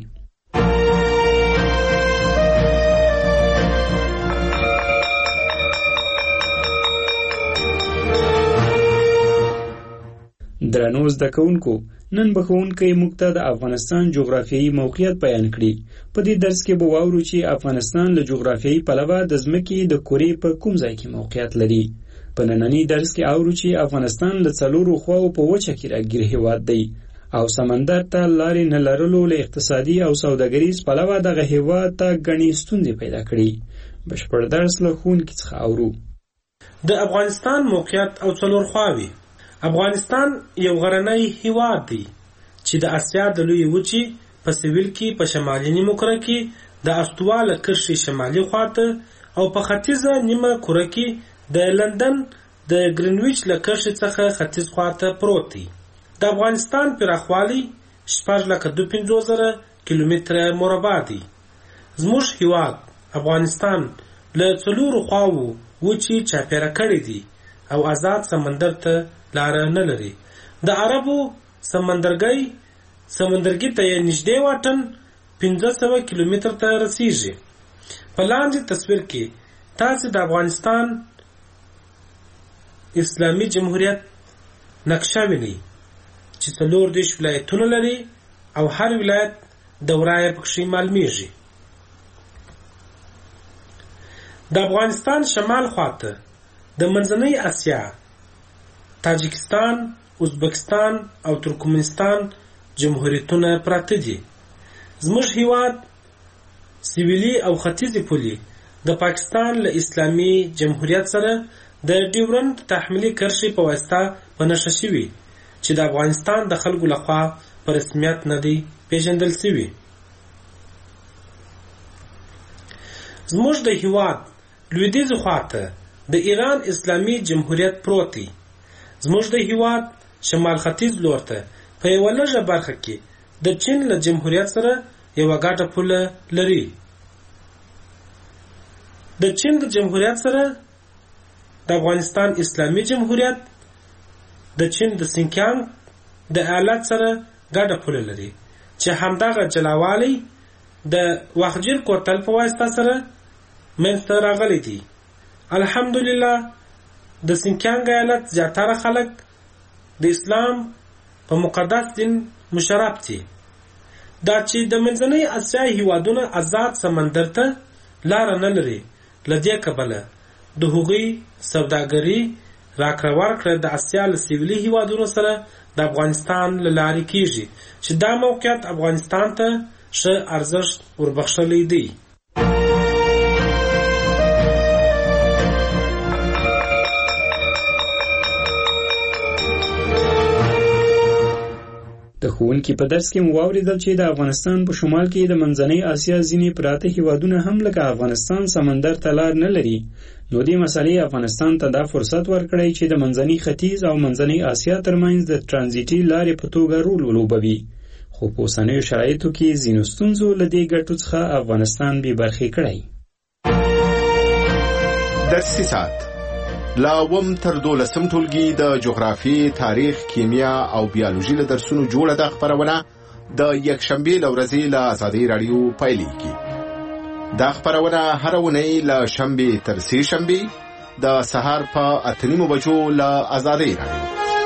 درنو زده کوونکو، نن به ښوونکی موږ ته د افغانستان جغرافیایي موقعیت بیان کړي. په دې درس کې به واورو چې افغانستان له جغرافیایي پلوه د ځمکې د کرې په کوم ځای کې موقعیت لري. په ننني درس کې اورو چې افغانستان له څلورو خواو په وچه کې راګیر هېواد دی او سمندر ته لارې نه لرلو له اقتصادي او سوداګریز پلوه دغه هېواد ته ګڼې ستونزې پیدا کړي. بشپړ درس له ښوونکي څخه اورو. د افغانستان موقعیت او څلور خواوې. افغانستان یو غرنی هېواد دی چې د اسیا د لویې وچې په سویل کې په شمالي نیمه کره کې د استوا له کرښې شمالي خواته او په ختیځه نیمه کره کې د لندن د ګرینویچ له کرښې څخه ختیځ خواته پروت دی. د افغانستان پراخوالی شپږ لکه دوه پنځوس زره کیلومتره مربع دی. زموږ هېواد افغانستان له څلورو خواوو وچې چاپېره کړی دی او آزاد سمندر ته لاره نه لري. د عربو سمندرګي سمندرګي ته نږدې واټن پنځه سوه کیلومتر ته رسیږي. په لاندې تصویر کې تاسو د افغانستان اسلامي جمهوریت نقشه وینئ چې څلور دېرش ولایتونه لري او هر ولایت دوره یې پکښې معلومیږي. د افغانستان شمال خواته د منځنۍ اسیا، تاجکستان، ازبکستان او ترکمنستان جمهوریتونه پراته دي. زموږ هېواد سویلي او ختیځې پولې د پاکستان له اسلامي جمهوریت سره د ډیورنډ تحمیلي کرښې په واسطه په نښه شوي چې د افغانستان د خلکو لخوا په رسمیت نه دی پیژندل شوي. زموږ د هېواد لویدیځې خواته د ایران اسلامي جمهوریت پروت دی. زموږ د هېواد شمال ختیځ لور ته په یوه لږه برخه کې د چین له جمهوریت سره یوه ګډه پوله لري. د چین د جمهوریت سره د افغانستان اسلامي جمهوریت د چین د سینکیانګ د ایالت سره ګډه پوله لري چې همدغه جلاوالی د وخجیر کوتل په واسطه سره منځته راغلی دی. الحمدلله د سینکیانګ ایالت زیاتره خلک د اسلام په مقدس دین مشرف دي. دا چې د منځنۍ اسیا هېوادونه آزاد سمندر ته لاره نه لري، له دې کبله د هغوی سوداګري راکړه ورکړه د اسیا له سویلي هېوادونو سره د افغانستان له لارې کیږي چې دا موقعیت افغانستان ته ښه ارزښت وربخښلی دی. د ښوونکي په درس کې مو واورېدل چې د افغانستان په شمال کې د منځنۍ اسیا ځینې پراته هېوادونه هم لکه افغانستان سمندر ته لار نه لري. نو دې مسئلې افغانستان ته دا فرصت ورکړی چې د منځني ختیځ او منځنۍ اسیا ترمنځ د ترانزیټي لارې په توګه رول ولوبوي. خو په اوسنیو شرایطو کې ځینو ستونزو له دې ګټو څخه افغانستان بې برخې کړی. درسي ساعت لا اووم تر دولسم ټولګي د جغرافیې، تاریخ، کیمیا او بیولوژي له درسونو جوړه ده خپرونه د یکشنبې له ورځې له آزادۍ راډیو پیلېږي. دا خپرونه هره اونۍ له شنبې تر سې شنبې د سهار په اته نیمو بجو له آزادۍ راډیو.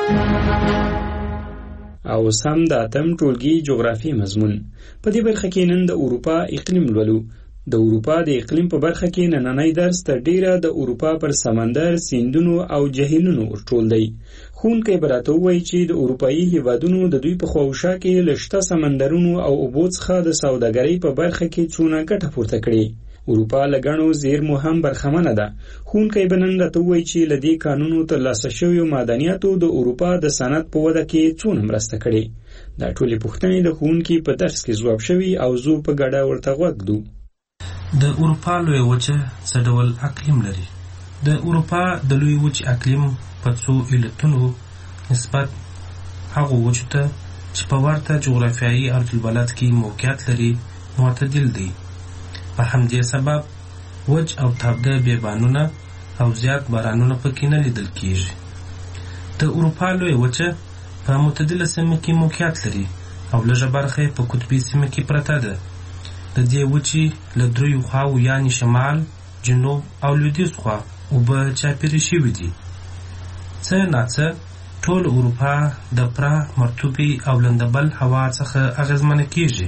او سم د اتم ټولګي جغرافیې مضمون. په دې برخه کې نن د اروپا اقلیم لولو. د اروپا د اقلیم په برخه کې نننی درس تر ډیره د اروپا پر سمندر، سیندونو او جهیلونو ورټول دی. ښوونکی به راته ووایي چې د اروپایي هیوادونو د دوی په خواوشا کې له شته سمندرونو او اوبو څخه د سوداګرۍ په برخه کې څونه ګټه پورته کړې. اروپا له ګڼو زیرمو هم برخمنه ده. ښوونکی به نن راته ووایي چې له دې کانونو ترلاسه شویو معدنیاتو د اروپا د صنعت په وده کې څونه مرسته کړې. دا ټولې پوښتنې د ښوونکي په درس کې ځواب شوي او زه په ګډه ورته غوږ ږدو. د اروپا لویه وچه څه ډول اقلیم لري؟ د اروپا د لویې وچې اقلیم په څو علتونو نسبت هغو وچو ته چې په ورته جغرافیایي ارضالبلد کې موقعیت لري معتدل دی. په همدې سبب وچ او تابده بیابانونه او زیات بارانونه پکې نه لیدل کیږي. د اروپا لویه وچه په معتدله سیمه کې موقعیت لري او لږه برخه په قطبي سیمه کې پرته ده. د دې وچې له دریو خواو یعنې شمال، جنوب او لویدیځ خوا اوبه چاپېرې شوي دي. څه ناڅه ټول اروپا د پره، مرطوبې او لندبل هوا څخه اغېزمنه کیږي.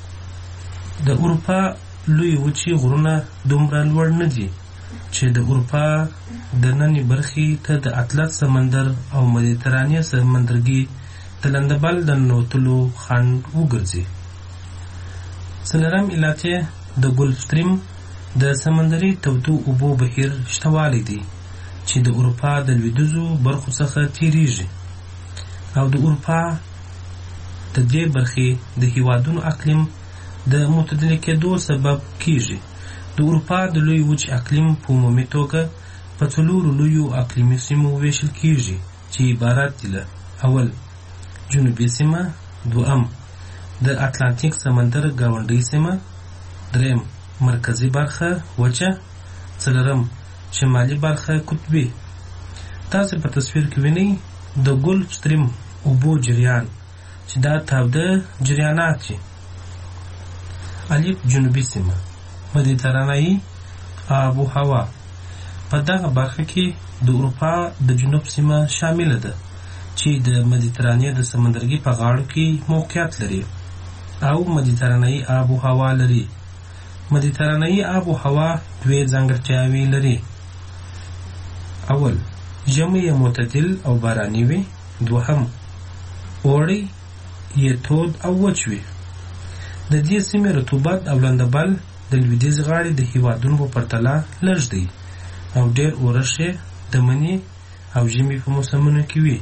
د اروپا لویې وچې غرونه دومره لوړ نه دي چې د اروپا د نننۍ برخې ته د اطلس سمندر او مدیترانې سمندرګي د لندبل د ننوتلو خنډ وګرځي. څلورم علت یې د ګلف سټریم د سمندري تودو اوبو بهیر شتوالی دی چې د اروپا د لویدیځو برخو څخه تیریږي او د اروپا د دې برخې د هیوادونو اقلیم د معتدل کېدو سبب کیږي. د اروپا د لوی وچې اقلیم په عمومي توګه په څلورو لویو اقلیمي سیمو ویشل کیږي چې عبارت دي له: اول جنوبي سیمه، دویم د اتلانتیک سمندر ګاونډۍ سیمه، دریم مرکزی برخه وچه، څلورم شمالي برخه قطبي. تاسو په تصویر کې وینئ د ګلف سټریم اوبو جریان چې دا تاوده جریانات دي. الف جنوبي سیمه، مدیترانه‌ای آب و هوا. په دغه برخه کې د اروپا د جنوب سیمه شامله ده چې د مدیترانې د سمندرګي په غاړو کې موقعیت لري او مدیترانه‌ای آب و هوا لري. مدیترانه‌ای آب و هوا دوه ځانګړتیاوې لري. اول ژمی یې معتدل او باراني وي. دوهم اوړی یې تود او وچ وي. د دې سیمې رطوبت او لندبل د لویدیځ غاړې د هیوادونو په پرتله لږ دی او ډېر اورښت یې د مني او ژمي په موسمونو کې وي.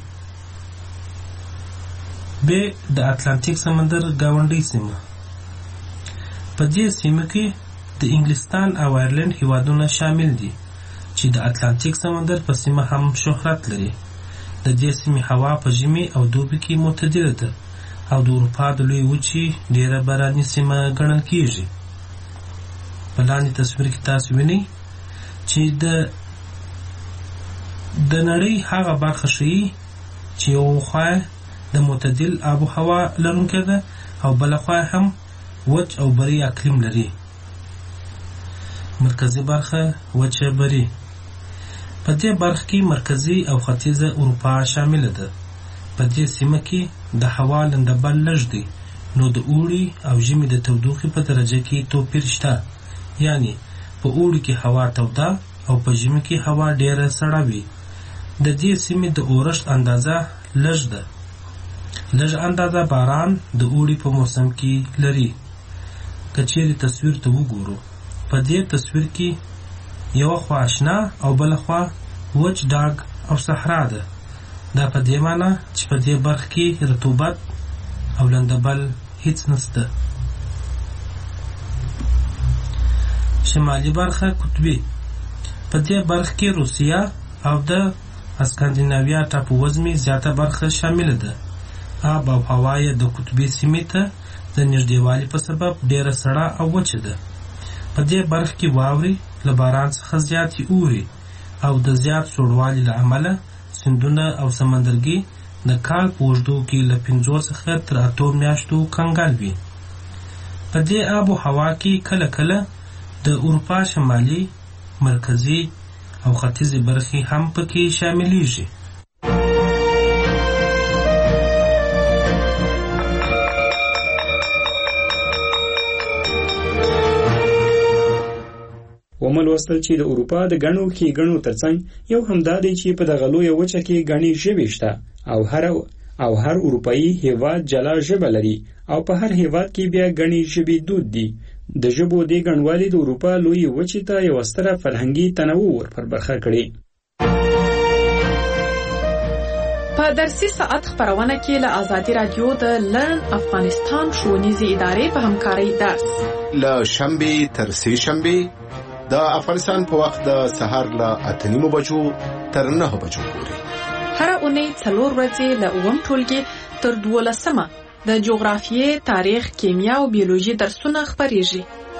ب د اتلانتیک سمندر ګاونډۍ سیمه. په دې سیمه کې د انګلستان او آیرلند هیوادونه شامل دي چې د اتلانتیک سمندر په سیمه هم شهرت لري. د دې سیمې هوا په ژمي او دوبي کې معتدله ده او د اروپا د لوی وچې ډیره باراني سیمه ګڼل کیږي. په لاندې تصویر کې تاسو وینئ چې د د نړۍ هغه برخه ښیي چې یو خوا د معتدل آب و هوا لرونکې ده او بله خوا هم وچ او بري اقلیم لري. مرکزی برخه وچه بري. په دې برخه کې مرکزی او ختیځه اروپا شامله ده. په دې سیمه کې د هوا لندبل لږ دی نو د اوړي او ژمي د تودوخې په درجه کې توپیر شته، یعنی په اوړي کې هوا توده او په ژمي کې هوا ډیره سړه وي. د دې سیمې د اورښت اندازه لږ ده. لږ اندازه باران د اوړي په موسم کې لري. که چیرې تصویر ته وګورو، په دې تصویر کې یوه خوا اشنا او بله خوا وچ ډاګ او صحرا ده. دا په دې معنی چې په دې برخه کې رطوبت او لندبل هیڅ نشته. شمالي برخه قطبي. په دې برخه کې روسیه او د اسکاندیناویا ټاپووزمې زیاته برخه شامله ده. آب او هوا یې د قطبي سیمې ته د نږدېوالي په سبب ډیره سړه او وچه ده. په دې برخه کې واورې له باران څخه زیاتې اوري او د زیات سوړوالي له امله سیندونه او سمندرګي د کال په اوږدو کې له پنځو څخه تر اتو میاشتو کنګل وي. په دې آب و هوا کې کله کله د اروپا شمالي، مرکزي او ختیځې برخې هم پکې شاملیږي. هم لوستل چې د اروپا د غنو کې غنو ترڅنګ یو همدا دی چې په دغه لویه وچه کې غني ژبې شته او هر او هر اروپאי هیواد جلا ژبه لري او په هر هیواد کې بیا غني ژبې دود دي. د ژبو د غنوالي د اروپا لوی وچې ته یو ستره فرهنګي تنوع ورپر برخه کړي. په درسي ساعت خبرونه کې له آزادي رادیو د لرن افغانستان ښوونیزې ادارې په همکارۍ درس له شنبې تر سې شنبې د افغانستان په وخت د سهار له اته نیمو بجو تر نهه بجو پورې هره اونۍ څلور ورځې له اووم ټولګي تر دولسمه د جغرافیې، تاریخ، کیمیا او بیولوژي درسونه خپریږي.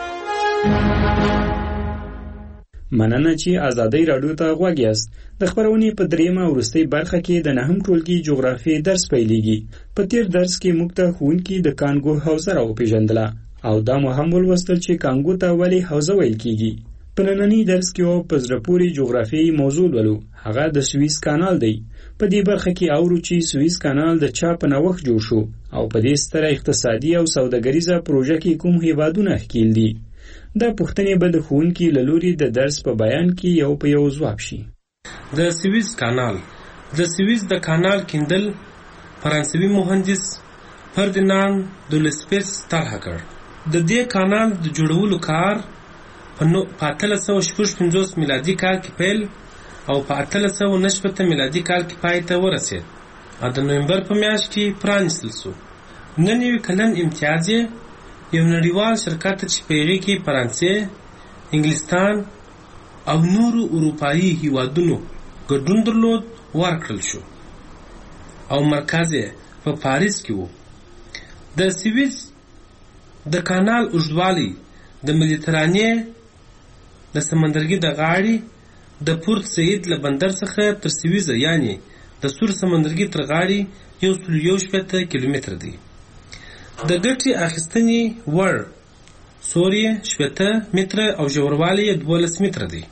مننه چې آزادۍ راډیو ته غوږ یاست. د خبرونې په دریمه وروستۍ برخه کې د نهم ټولګي جغرافیې درس پیلېږي. په تیر درس کې موږ ته ښوونکي د کانګو حوزه راوپېژندله او دا مو هم ولوستل چې کانګو ته ولې حوزه ویل کېږي. په ننني درس کې او په زړه پورې جغرافیایي موضوع لولو، هغه د سویس کانال دی. په دې برخه کې اورو چې سویس کانال د چا په نوښت جوړ شو او په دې ستره اقتصادي او سوداګریزه پروژه کې کوم هیوادونه ښکیل دي. دا پوښتنې به د ښوونکي له لوري د درس په بیان کې یو په یو ځواب شي. د سویس کانال د سویس د کانال کیندل فرانسوي مهندس فردیناند دولسپیس طرح کړ. د دې کانال د جوړولو کار په اتلس سوه شپږ پنځوس میلادي کال کې پیل او په اتلس سوه نهه شپېته میلادي کال کې پای ته ورسېد او د نومبر په میاشت کې پرانیستل شو. نن یو کلن امتیاز یو نړیوال شرکت چې په هغې کې فرانسې، انګلستان او نورو اروپایي هیوادونو ګډون درلود ورکړل شو او مرکز یې په پاریس کې و. د سویس د کانال اوږدوالی د مدیترانې د سمندرګي د غاړې د پورت سعید له بندر څخه تر سویزه یعنی د سور سمندرګي تر غاړې یو سل یو شپېته کیلومتر دی. د ګټې اخیستنې وړ سوري شپېته متره او ژوروالی یې دولس متره دی.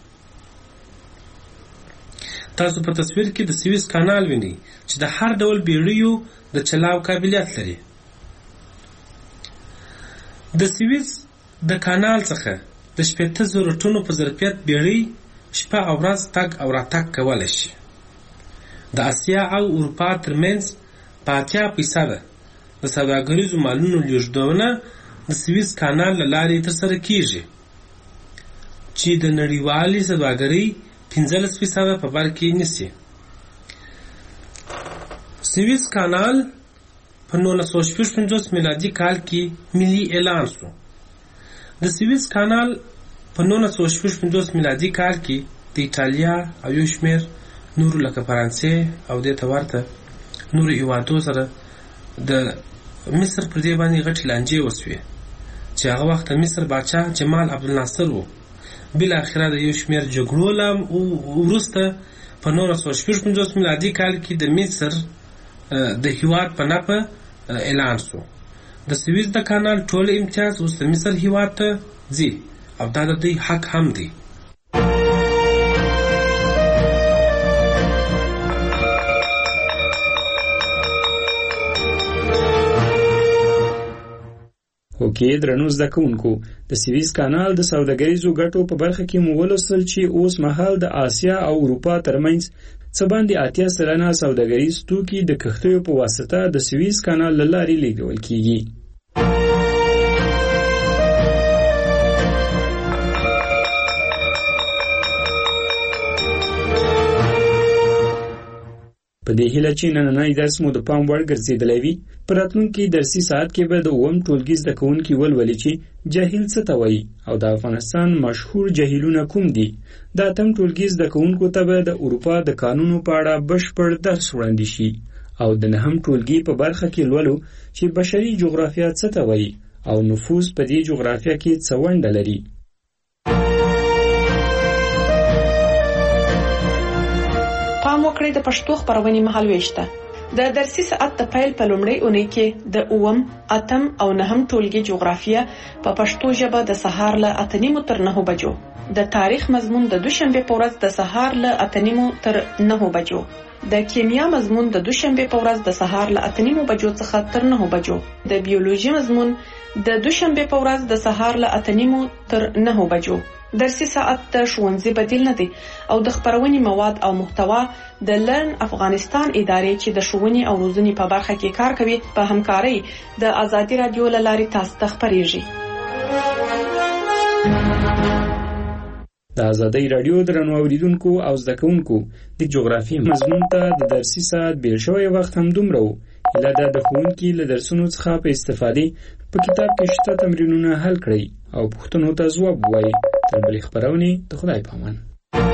تاسو په تصویر کې د سویس کانال وینئ چې د هر ډول بیړیو د چلاو قابلیت لري. د سویس د کانال څخه د شپېته زره ټنو په ظرفیت بیړۍ شپه او ورځ تګ او راتګ کولی شي. د اسیا او اروپا ترمنځ په اتیا فیصده د سوداګریزو مالونو لیږدونه د سویس کانال له لارې ترسره کیږي چې د نړیوالې سوداګرۍ پنځلس فیصده په بر کې نیسي. سویس کانال په نولس سوه شپږ پنځوس میلادي کال کې ملي اعلان شو. د سویس کانال په نولس سوه شپږ پنځوس میلادي کال کې د ایټالیا او یو شمېر نورو لکه فرانسې او دې ته ورته نورو هیوادو سره د مصر پر دې باندې غټې لانجې وسوې چې هغه وخت مصر باچا جمال عبدالناصر و. بالاخره د یو شمېر جګړو له وروسته په نولس سوه شپږ پنځوس میلادي کال کې د مصر د هیواد په نفع اعلان شو. د سویس د کانال ټول امتیاز اوس د مصر هیواد ته ځي او دا د دوی حق هم دی. اوکې درنو زده کوونکو، د سویس کانال د سوداګریزو ګټو په برخه کې مو ولوستل چې اوس مهال د آسیا او اروپا ترمنځ څه باندې اتیا سلنه سوداګریز توکي د کښتیو په واسطه د سویس کانال له لارې لیږدول کیږي. په دې هیله چې نننی درس مو د پام وړ ګرځېدلی وي. په راتلونکي درسي ساعت کې به د اووم ټولګي زده کوونکي ولولي چې جاهل څه ته وایي او د افغانستان مشهور جاهلونه کوم دي. د اتم ټولګي زده کوونکو ته به د اروپا د قانونو په اړه بشپړ درس وړاندې شي او د نهم ټولګي په برخه کې لولو چې بشري جغرافیه څه ته وایي او نفوذ په دې جغرافیه کې څه ونډه لري. پام وکړئ د پښتو خبرونې مهالويشته. د درسي ساعت د پیل په لومړۍ اونۍ کې د اووم، اتم او نهم ټولګي جغرافیه په پښتو ژبه د سهار له اته نیمو تر نهو بجو، د تاریخ مضمون د دوشنبه په ورځ د سهار له اته نیمو تر نهو بجو، د کیمیا مضمون د دوشنبه په ورځ د سهار له اته نیمو بجو څخه تر نهو بجو، د بیولوژي مضمون د دوشنبه په ورځ د سهار له اته نیمو تر نهو بجو، درسي ساعت د ښوونځي بدیل نه دی او د خبرونې مواد او محتوا د لرن افغانستان ادارې چې د ښوونې او روزنې په برخه کې کار کوي په همکارۍ د آزادي رادیو له لارې تاسو ته خبرېږي. د آزادۍ رادیو درنو اوریدونکو او زده کوونکو د جغرافي مضمون ته د درسي ساعت بیل شوی وخت هم دومره و. ایله دا د ښوونکي له درسونو څخه په استفادې په کتاب کې شته تمرینونه حل کړئ او پوښتنو ته ځواب ووایئ. تر بلې خپرونې د خدای په امان.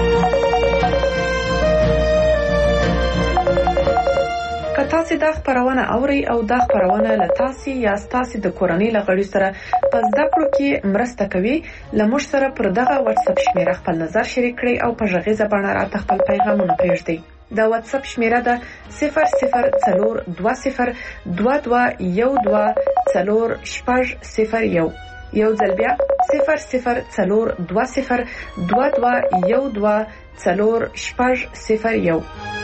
که تاسو دا خبرونه اورئ او دا خبرونه له تاسو یا تاسو د کورنۍ له غړي سره په زده کړو کې مرسته کوي، لمر سره پر دغه واتس اپ شمیره خپل نظر شریک کړئ او په غږیزه بڼه راته خپل پیغامونه پرېږدئ. دا واتس اپ شمیره ده صفر صفر څلور دوه صفر دوه دوه یو دوه څلور شپږ صفر یو. یو ځل بیا صفر صفر څلور دوه صفر دوه دوه یو دوه څلور شپږ صفر یو.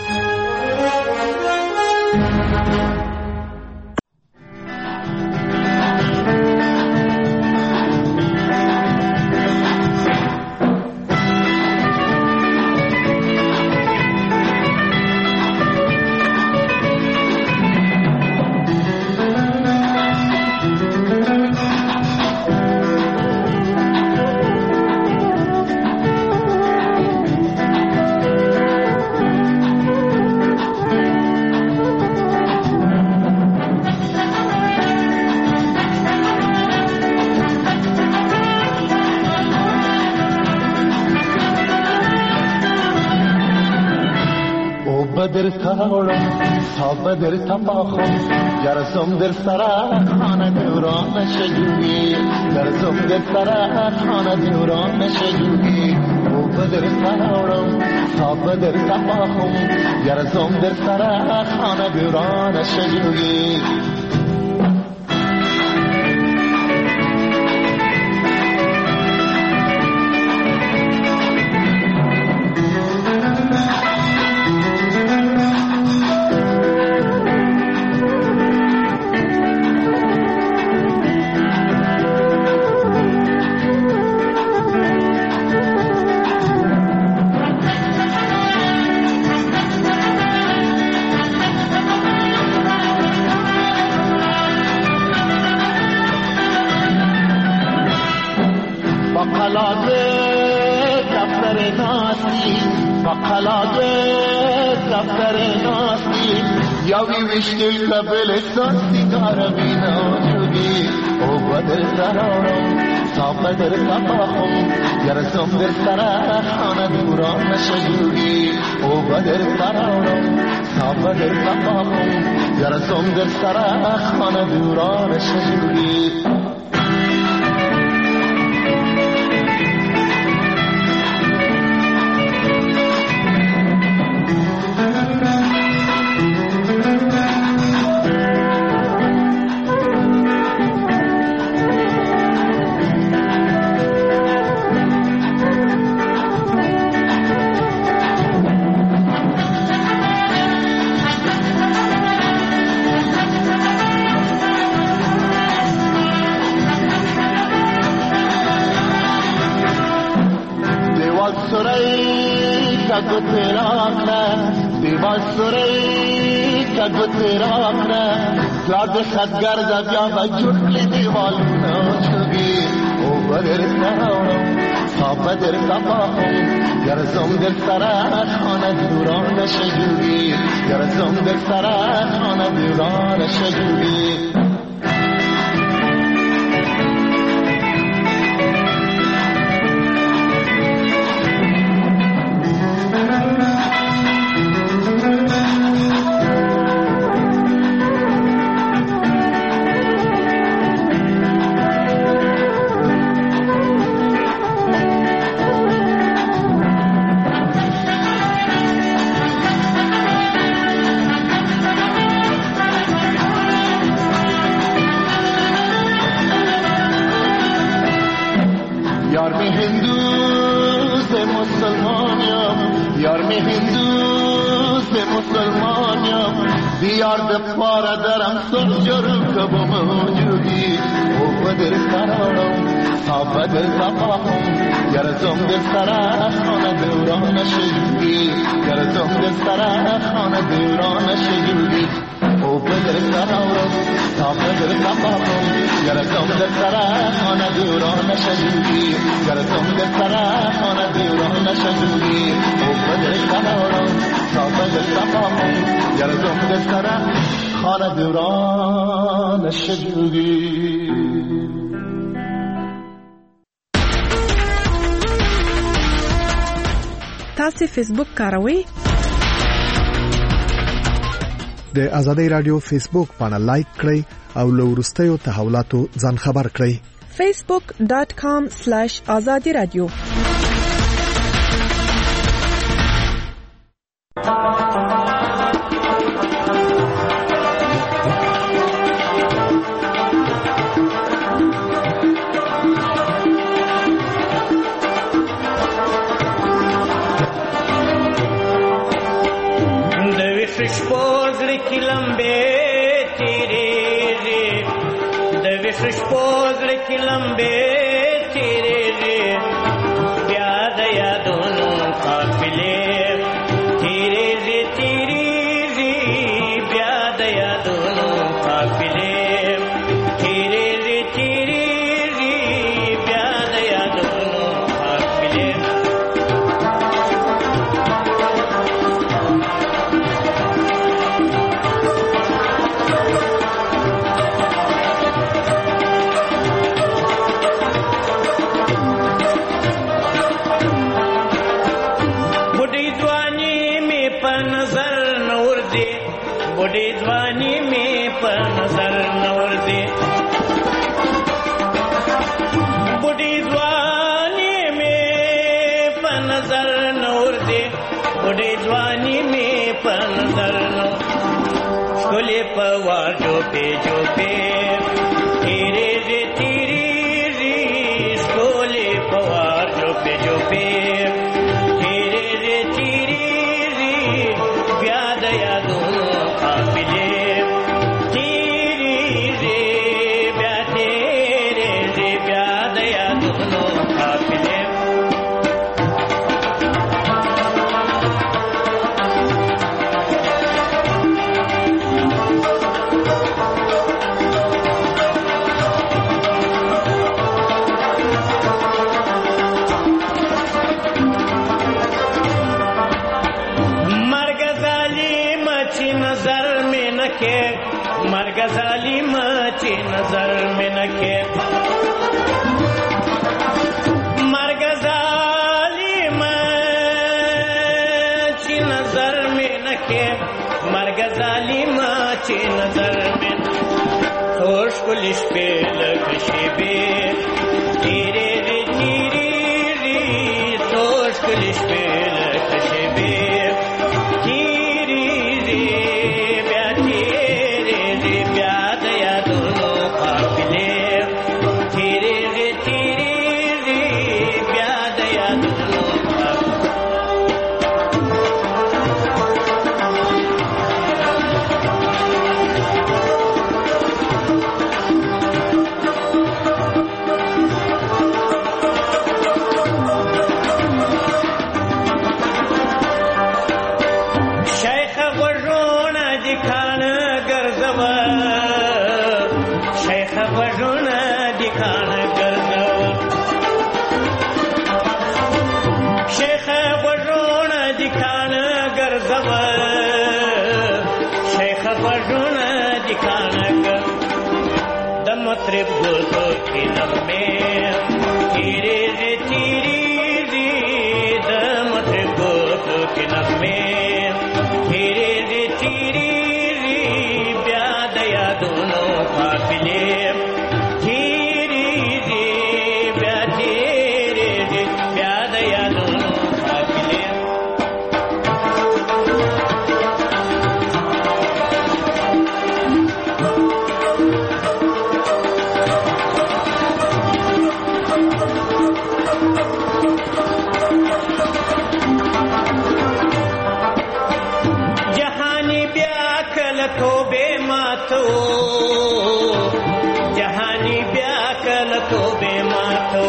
بدر سراوڑم تا بدر تپاخم گرزم در سرا خانه دوران نشجوی گرزم در سرا خانه دوران نشجوی او بدر سراوڑم تا بدر تپاخم گرزم در سرا خانه دوران نشجوی وشتی کبلستان سیگار بینا جوگی او بدر سرارم تا بدر تپاخم گرزم در سرا خانه دوران نشجوگی او بدر سرارم تا بدر تپاخم گرزم در سرا خانه دوران نشجوگی خدگر زبیا و جوڑلی دیوالونا چوگی او بدر سراورم تا بدر تپاخم گرزم در سرا خانه دوران نشجوگی گرزم در سرا خانه دوران نشجوگی دیار دپارا درم سر جرم کبم موجودی او بدر سرارم تا بدل تفاهم گرزم دل سر خانه دوران شجوری گرزم دل سر خانه دوران شجوری او بدل سرارم تا بدل تفاهم گرزم دل سر خانه دوران شجوری گرزم دل سر خانه دوران شجوری او بدل سرارم تا بدل تفاهم گرزم دل سر خانه دوران شجوری. تاسو فیسبوک کاروئ؟ د آزادۍ رادیو فیسبوک باندې لایک کړئ او له وروستیو تحولاتو ځان خبر کړئ. فیسبوک ډاٹ کام سلیش آزادي رادیو. जहानी ब्या कल तो बेमात ماتو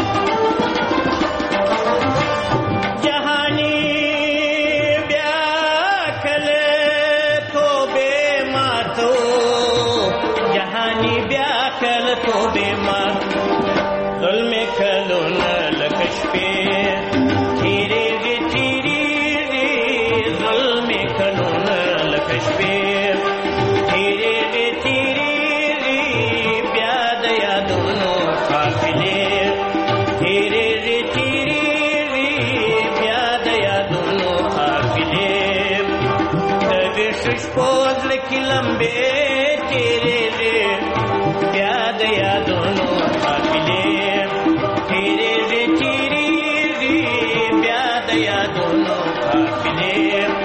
جهانی بیا کله توبه ماتو جهانی بیا کله توبه ماتو ظلم کلون لکشپی تیری ری تیری ری ظلم کلون لکشپی تیری ری تیری ری بیاد یادونو قافلی تیری ری تیری ری بیاد یادونو قافلی دویشش پوز لکی لمبی تیری ری بیاد یادونو قافلی تیری ری تیری ری بیاد یادونو قافلی